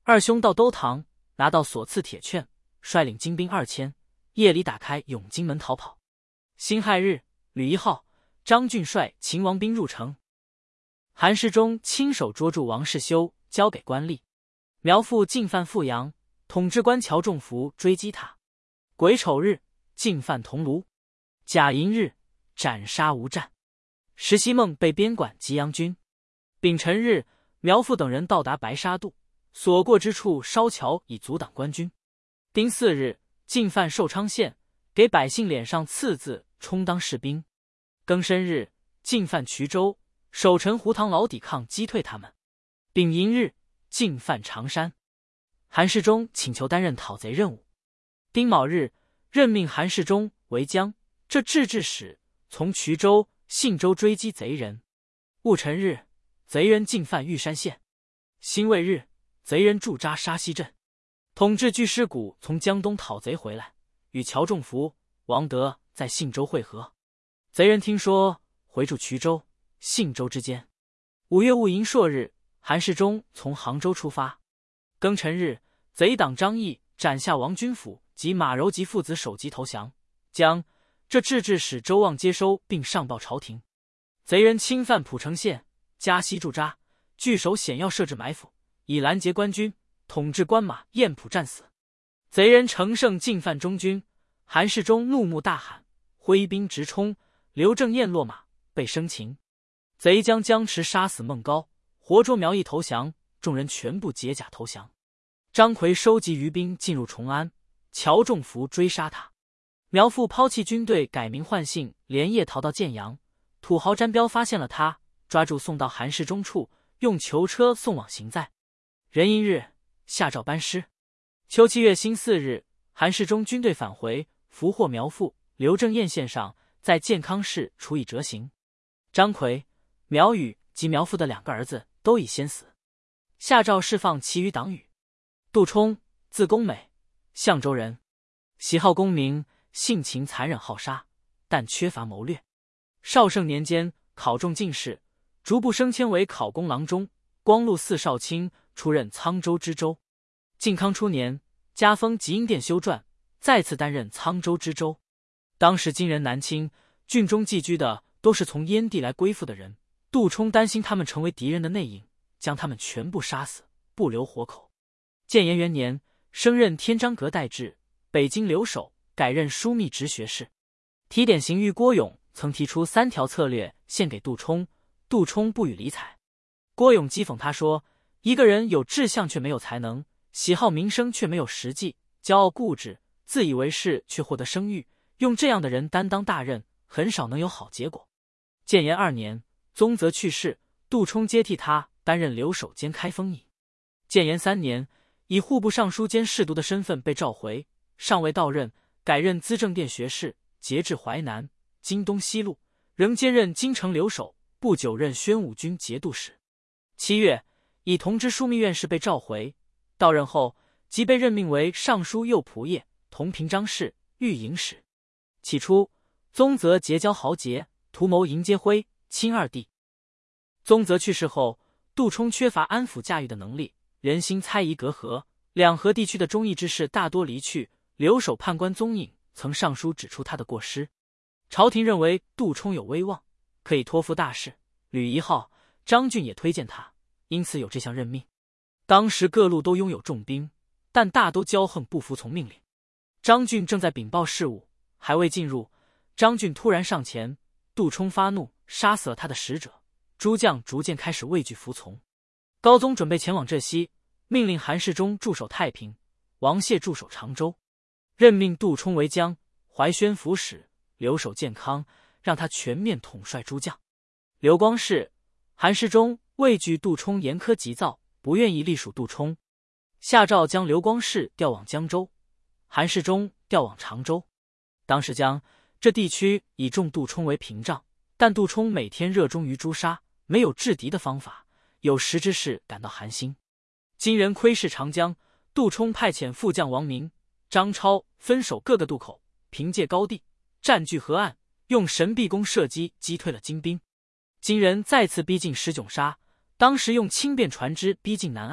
A: 二兄到兜堂，拿到所赐铁券，率领精兵二千，夜里打开永金门逃跑。辛亥日，吕一号、张俊率秦王兵入城，韩世忠亲手捉住王世修，交给官吏。苗父进犯富阳，统治官乔仲福追击他。癸丑日，进犯桐庐。甲寅日，斩杀吴战。石溪孟被边管吉阳军。丙辰日，苗父等人到达白沙渡，所过之处烧桥以阻挡官军。丁巳日，进犯寿昌县，给百姓脸上刺字，充当士兵。庚申日，进犯衢州，守臣胡唐老抵抗击退他们。丙寅日，进犯常山。韩世忠请求担任讨贼任务。丁卯日，任命韩世忠为将，这制置使，从衢州、信州追击贼人。戊辰日，贼人进犯玉山县。辛未日，贼人驻扎沙溪镇。统治巨尸谷从江东讨贼回来，与乔仲福、王德在信州会合。贼人听说，回驻衢州、信州之间。五月戊寅朔日，韩世忠从杭州出发。庚辰日，贼党张毅斩下王君甫及马柔吉父子首级投降，将这制置使周望接收，并上报朝廷。贼人侵犯蒲城县，加西驻扎，据守险要设置埋伏，以拦截官军。统治官马彦普战死。贼人乘胜进犯中军，韩世忠怒目大喊，挥兵直冲，刘正彦落马，被生擒。贼将江池杀死孟高，活捉苗毅投降，众人全部解甲投降。张奎收集余兵进入崇安，乔仲福追杀他。苗父抛弃军队，改名换姓，连夜逃到建阳。土豪詹彪发现了他，抓住送到韩世忠处，用囚车送往刑在。壬寅日，下诏班师。秋七月辛巳日，韩世忠军队返回，俘获苗父、刘正彦献上，在建康市处以折刑。张奎、苗羽及苗父的两个儿子都已先死。下诏释放其余党羽。杜冲，字公美，象州人，喜好功名，性情残忍好杀，但缺乏谋略。绍圣年间考中进士，逐步升迁为考功郎中、光禄寺少卿，出任沧州知州。靖康初年，加封吉英殿修撰，再次担任沧州知州。当时金人南侵，郡中寄居的都是从燕地来归附的人，杜冲担心他们成为敌人的内应，将他们全部杀死，不留活口。建炎元年，升任天章阁代制，北京留守，改任枢密直学士。提点刑狱郭勇曾提出三条策略献给杜冲，杜冲不予理睬。郭勇讥讽他说，一个人有志向却没有才能，喜好名声却没有实际，骄傲固执，自以为是却获得声誉，用这样的人担当大任，很少能有好结果。建炎二年，宗泽去世，杜冲接替他担任留守兼开封尹。建炎三年，以户部尚书兼侍读的身份被召回，尚未到任，改任资政殿学士，节制淮南、京东西路，仍兼任京城留守，不久任宣武军节度使。七月，以同知枢密院事被召回，到任后即被任命为尚书右仆射、同平章事、御营使。起初，宗泽结交豪杰，图谋迎接徽钦二帝。宗泽去世后，杜冲缺乏安抚驾驭的能力，人心猜疑隔阂，两河地区的忠义之士大多离去。留守判官宗颖曾上书指出他的过失。朝廷认为杜冲有威望，可以托付大事，吕一号、张俊也推荐他，因此有这项任命。当时各路都拥有重兵，但大都骄横不服从命令。张俊正在禀报事务，还未进入，张俊突然上前，杜冲发怒，杀死了他的使者。诸将逐渐开始畏惧服从。高宗准备前往浙西，命令韩世忠驻守太平，王谢驻守常州，任命杜冲为将，怀宣抚使，留守建康，让他全面统帅诸将。刘光世、韩世忠畏惧杜冲严苛急躁，不愿意隶属杜冲，下诏将刘光世调往江州，韩世忠调往常州。当时江这地区以重杜冲为屏障，但杜冲每天热衷于诛杀，没有制敌的方法，有识之士感到寒心。金人窥视长江，杜冲派遣副将王明、张超分守各个渡口，凭借高地占据河岸，用神臂弓射击击退了金兵。金人再次逼近石囧沙，当时用轻便船只逼近南岸，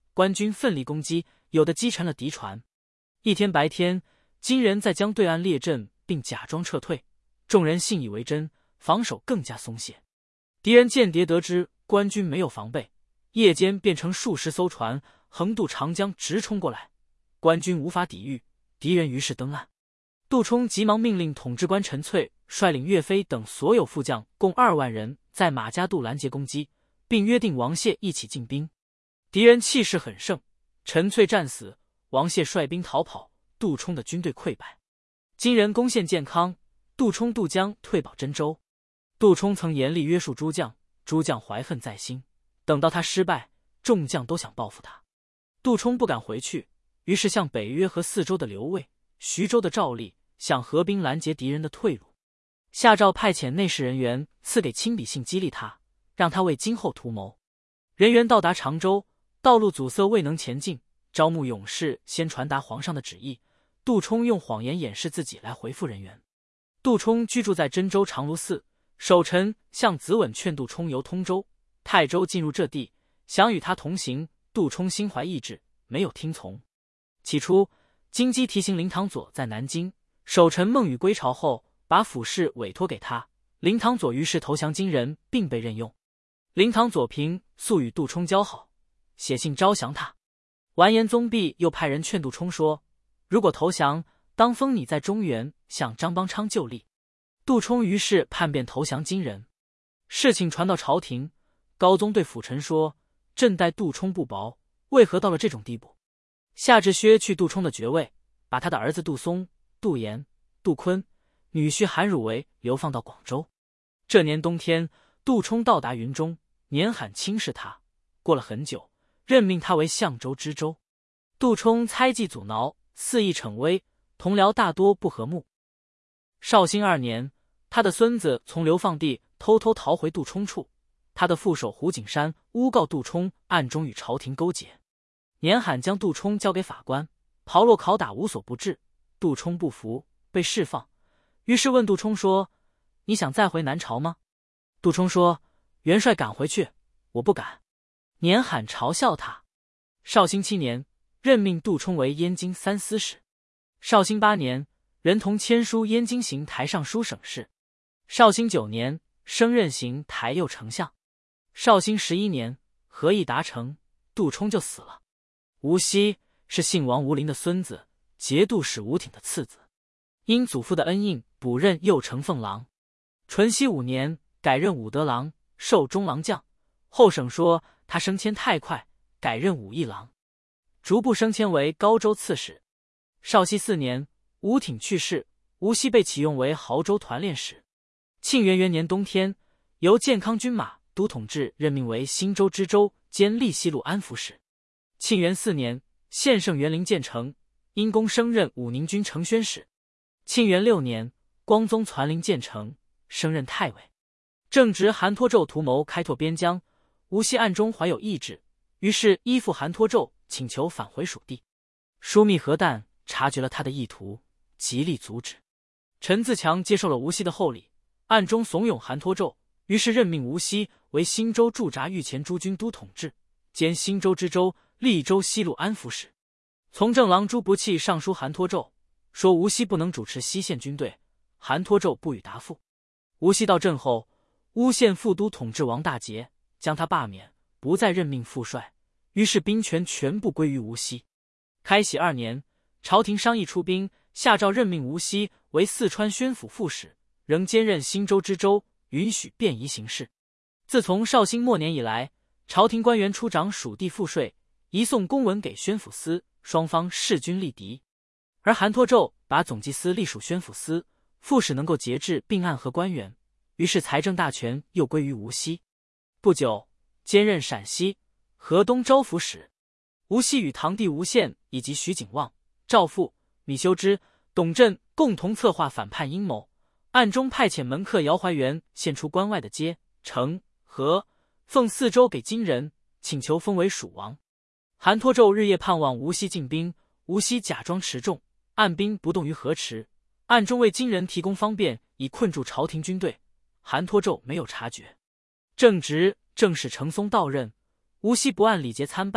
A: 官军奋力攻击，有的击沉了敌船。一天白天，金人在江对岸列阵，并假装撤退，众人信以为真，防守更加松懈。敌人间谍得知官军没有防备，夜间便乘数十艘船横渡长江直冲过来，官军无法抵御，敌人于是登岸。杜充急忙命令统制官陈粹率领岳飞等所有副将共二万人在马家渡拦截攻击，并约定王谢一起进兵。敌人气势很盛，陈粹战死，王谢率兵逃跑，杜充的军队溃败。金人攻陷建康，杜充渡江退保真州。杜充曾严厉约束诸将，诸将怀恨在心，等到他失败，众将都想报复他。杜充不敢回去，于是向北约和四州的刘魏、徐州的赵立想合兵拦截敌人的退路。下诏派遣内侍人员赐给亲笔信激励他，让他为今后图谋。人员到达常州，道路阻塞未能前进，招募勇士先传达皇上的旨意，杜充用谎言掩饰自己来回复人员。杜充居住在真州长芦寺，守臣向子稳劝杜充由通州、泰州进入这地，想与他同行。杜充心怀异志，没有听从。起初，金鸡提刑林堂佐在南京，守臣孟羽归朝后，把府事委托给他，林堂佐于是投降金人，并被任用。林堂佐平素与杜充交好，写信招降他。完颜宗弼又派人劝杜充说，如果投降，当封你在中原向张邦昌就立。杜充于是叛变投降金人。事情传到朝廷，高宗对辅臣说，朕待杜充不薄，为何到了这种地步？夏志薛去杜充的爵位，把他的儿子杜松、杜延、杜坤、女婿韩汝为流放到广州。这年冬天，杜充到达云中，年罕轻视他，过了很久，任命他为相州知州。杜充猜忌阻挠，肆意逞威，同僚大多不和睦。绍兴二年，他的孙子从流放地偷偷逃回杜充处，他的副手胡景山诬告杜充暗中与朝廷勾结。年罕将杜充交给法官，炮烙拷打无所不至。杜充不服，被释放。于是问杜充说，你想再回南朝吗？杜充说，元帅赶回去，我不敢。年罕嘲笑他。绍兴七年，任命杜充为燕京三司使。绍兴八年，人同签书燕京行台尚书省事。绍兴九年，升任行台右丞相。绍兴十一年，和议达成，杜充就死了。吴锡是姓王吴林的孙子，节度使吴挺的次子，因祖父的恩荫，补任右承奉郎。淳熙五年，改任武德郎，授中郎将。后省说他升迁太快，改任武义郎，逐步升迁为高州刺史。绍熙四年，吴挺去世，吴锡被启用为亳州团练使。庆元元年冬天，由建康军马都统制任命为新州知州兼历西路安抚使。庆元四年，献圣元陵建成，因功升任武宁军承宣使。庆元六年，光宗传令建成，升任太尉。正值韩托胄图谋开拓边疆，吴锡暗中怀有意志，于是依附韩托胄，请求返回属地。枢密何旦察觉了他的意图，极力阻止。陈自强接受了吴锡的厚礼，暗中怂恿韩托胄，于是任命吴锡为新州驻扎御前诸军都统制，兼新州知州、利州西路安抚使。从政郎朱不弃上书韩托胄，说吴锡不能主持西线军队，韩托胄不予答复。吴锡到镇后，乌县副都统治王大捷，将他罢免，不再任命副帅，于是兵权全部归于吴锡。开禧二年，朝廷商议出兵，下诏任命吴锡为四川宣抚副使，仍兼任新州知州，允许便宜行事。自从绍兴末年以来，朝廷官员出掌属地赋税，移送公文给宣抚司，双方势均力敌。而韩托胄把总计司隶属宣抚司，副使能够节制并案和官员，于是财政大权又归于吴锡。不久，兼任陕西、河东招抚使。吴锡与堂弟吴献以及徐景望、赵富、米修之、董振共同策划反叛阴谋，暗中派遣门客姚怀元献出关外的街、城、河、奉四州给金人，请求封为蜀王。韩托胄日夜盼望吴锡进兵，吴锡假装持重，按兵不动于河池，暗中为金人提供方便，以困住朝廷军队。韩托胄没有察觉。正值正使程松到任，吴锡不按礼节参拜，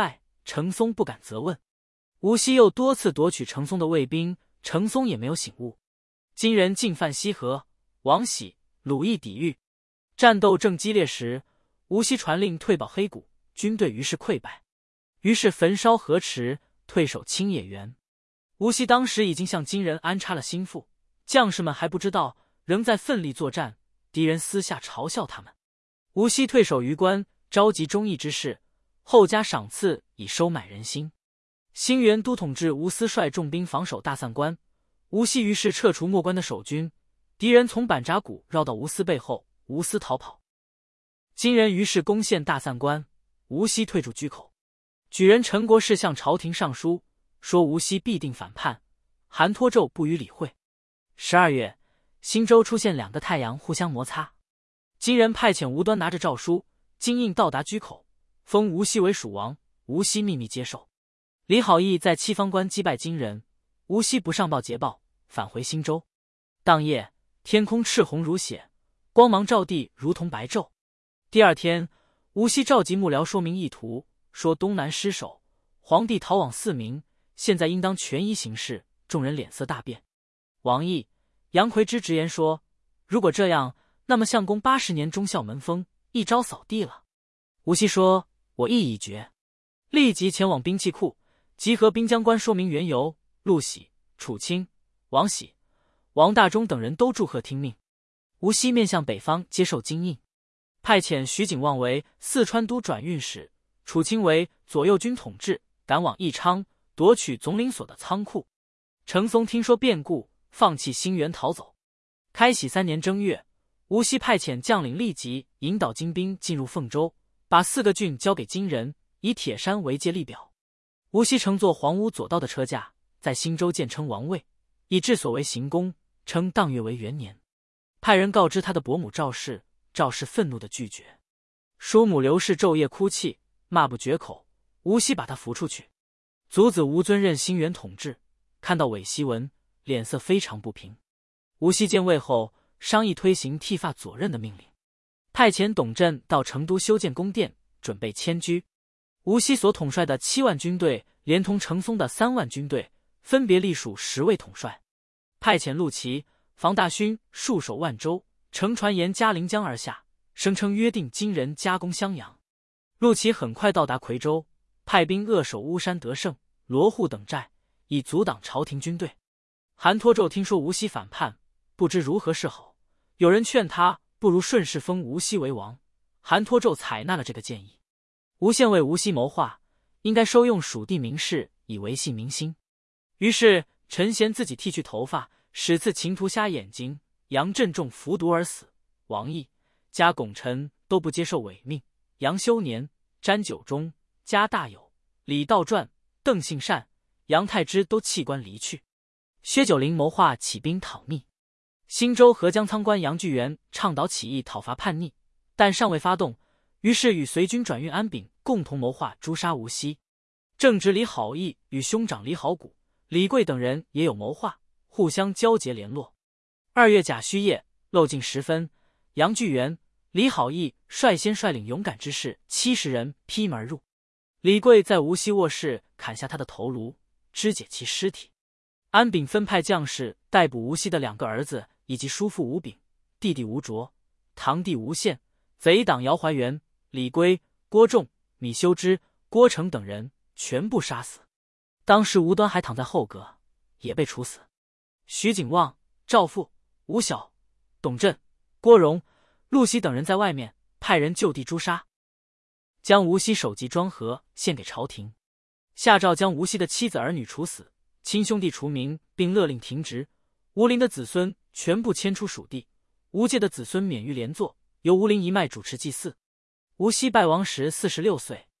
A: 程松不敢责问。吴熙又多次夺取程松的卫兵，程松也没有醒悟。金人进犯西河，王喜、鲁毅抵御，战斗正激烈时，吴熙传令退保黑谷，军队于是溃败，于是焚烧河池，退守青野原。吴熙当时已经向金人安插了心腹，将士们还不知道，仍在奋力作战，敌人私下嘲笑他们。吴熙退守榆关，召集忠义之士，后加赏赐以收买人心。兴元都统制吴思率重兵防守大散关，吴熙于是撤除末关的守军，敌人从板闸谷绕到吴思背后，吴思逃跑。金人于是攻陷大散关，吴熙退驻居口。举人陈国士向朝廷上书，说吴熙必定反叛，韩托胄不予理会。十二月，新州出现两个太阳互相摩擦。金人派遣吴端拿着诏书，金印到达居口，封吴熙为蜀王，吴熙秘密接受。李好义在七方关击败金人，吴熙不上报捷报，返回新州。当夜，天空赤红如血，光芒照地如同白昼。第二天，吴熙召集幕僚说明意图，说东南失守，皇帝逃往四明，现在应当权宜行事。众人脸色大变。王毅、杨奎之直言说，如果这样，那么相公八十年忠孝门风一朝扫地了。吴熙说，我意已决，立即前往兵器库，集合兵将官说明缘由。陆喜、楚清、王喜、王大中等人都祝贺听命。吴熙面向北方接受金印，派遣徐景望为四川都转运使，楚清为左右军统制，赶往义昌夺取总领所的仓库。程松听说变故，放弃兴元逃走。开禧三年正月，吴熙派遣将领立即引导金兵进入凤州，把四个郡交给金人，以铁山为界立表。吴熙乘坐黄屋左道的车驾，在新州建称王位，以治所为行宫，称当月为元年。派人告知他的伯母赵氏，赵氏愤怒地拒绝。叔母刘氏昼夜哭泣，骂不绝口。吴熙把他扶出去。祖子吴尊任兴元统治，看到韦檄文，脸色非常不平。吴熙见魏后，商议推行剃发左任的命令，派遣董振到成都修建宫殿，准备迁居。吴熙所统帅的七万军队，连同程松的三万军队，分别隶属十位统帅。派遣陆琪、房大勋戍守万州，乘船沿嘉陵江而下，声称约定金人加攻襄阳。陆琪很快到达夔州，派兵扼守巫山、德胜、罗户等寨，以阻挡朝廷军队。韩托胄听说吴熙反叛，不知如何是好，有人劝他不如顺势封吴熙为王。韩托胄采纳了这个建议。吴献为吴熙谋划，应该收用蜀地名士以维系民心。于是陈贤自己剃去头发，使刺秦屠瞎眼睛，杨振仲服毒而死。王毅、加拱辰都不接受违命。杨修年、詹九中、加大有、李道传、邓信善、杨太之都弃官离去。薛九龄谋划起兵讨逆。新州河江仓官杨巨源倡导起义讨伐叛逆，但尚未发动，于是与随军转运安炳共同谋划诛杀吴熙。正直李好义与兄长李好古、李贵等人也有谋划，互相交结联络。二月甲戌夜，漏尽时分，杨巨源、李好义率先率领勇敢之士七十人劈门而入。李贵在吴熙卧室砍下他的头颅，肢解其尸体。安炳分派将士逮捕吴熙的两个儿子以及叔父吴炳、弟弟吴卓、堂弟吴献、贼党姚怀元、李圭、郭仲、米修之、郭成等人全部杀死。当时吴端还躺在后阁，也被处死。徐景望、赵富、吴晓、董振、郭荣、陆熙等人在外面派人就地诛杀，将吴熙首级装盒献给朝廷，下诏将吴熙的妻子儿女处死，亲兄弟除名，并勒令停职。吴林的子孙全部迁出蜀地，吴界的子孙免于连坐，由吴林一脉主持祭祀。吴熙败亡时四十六岁。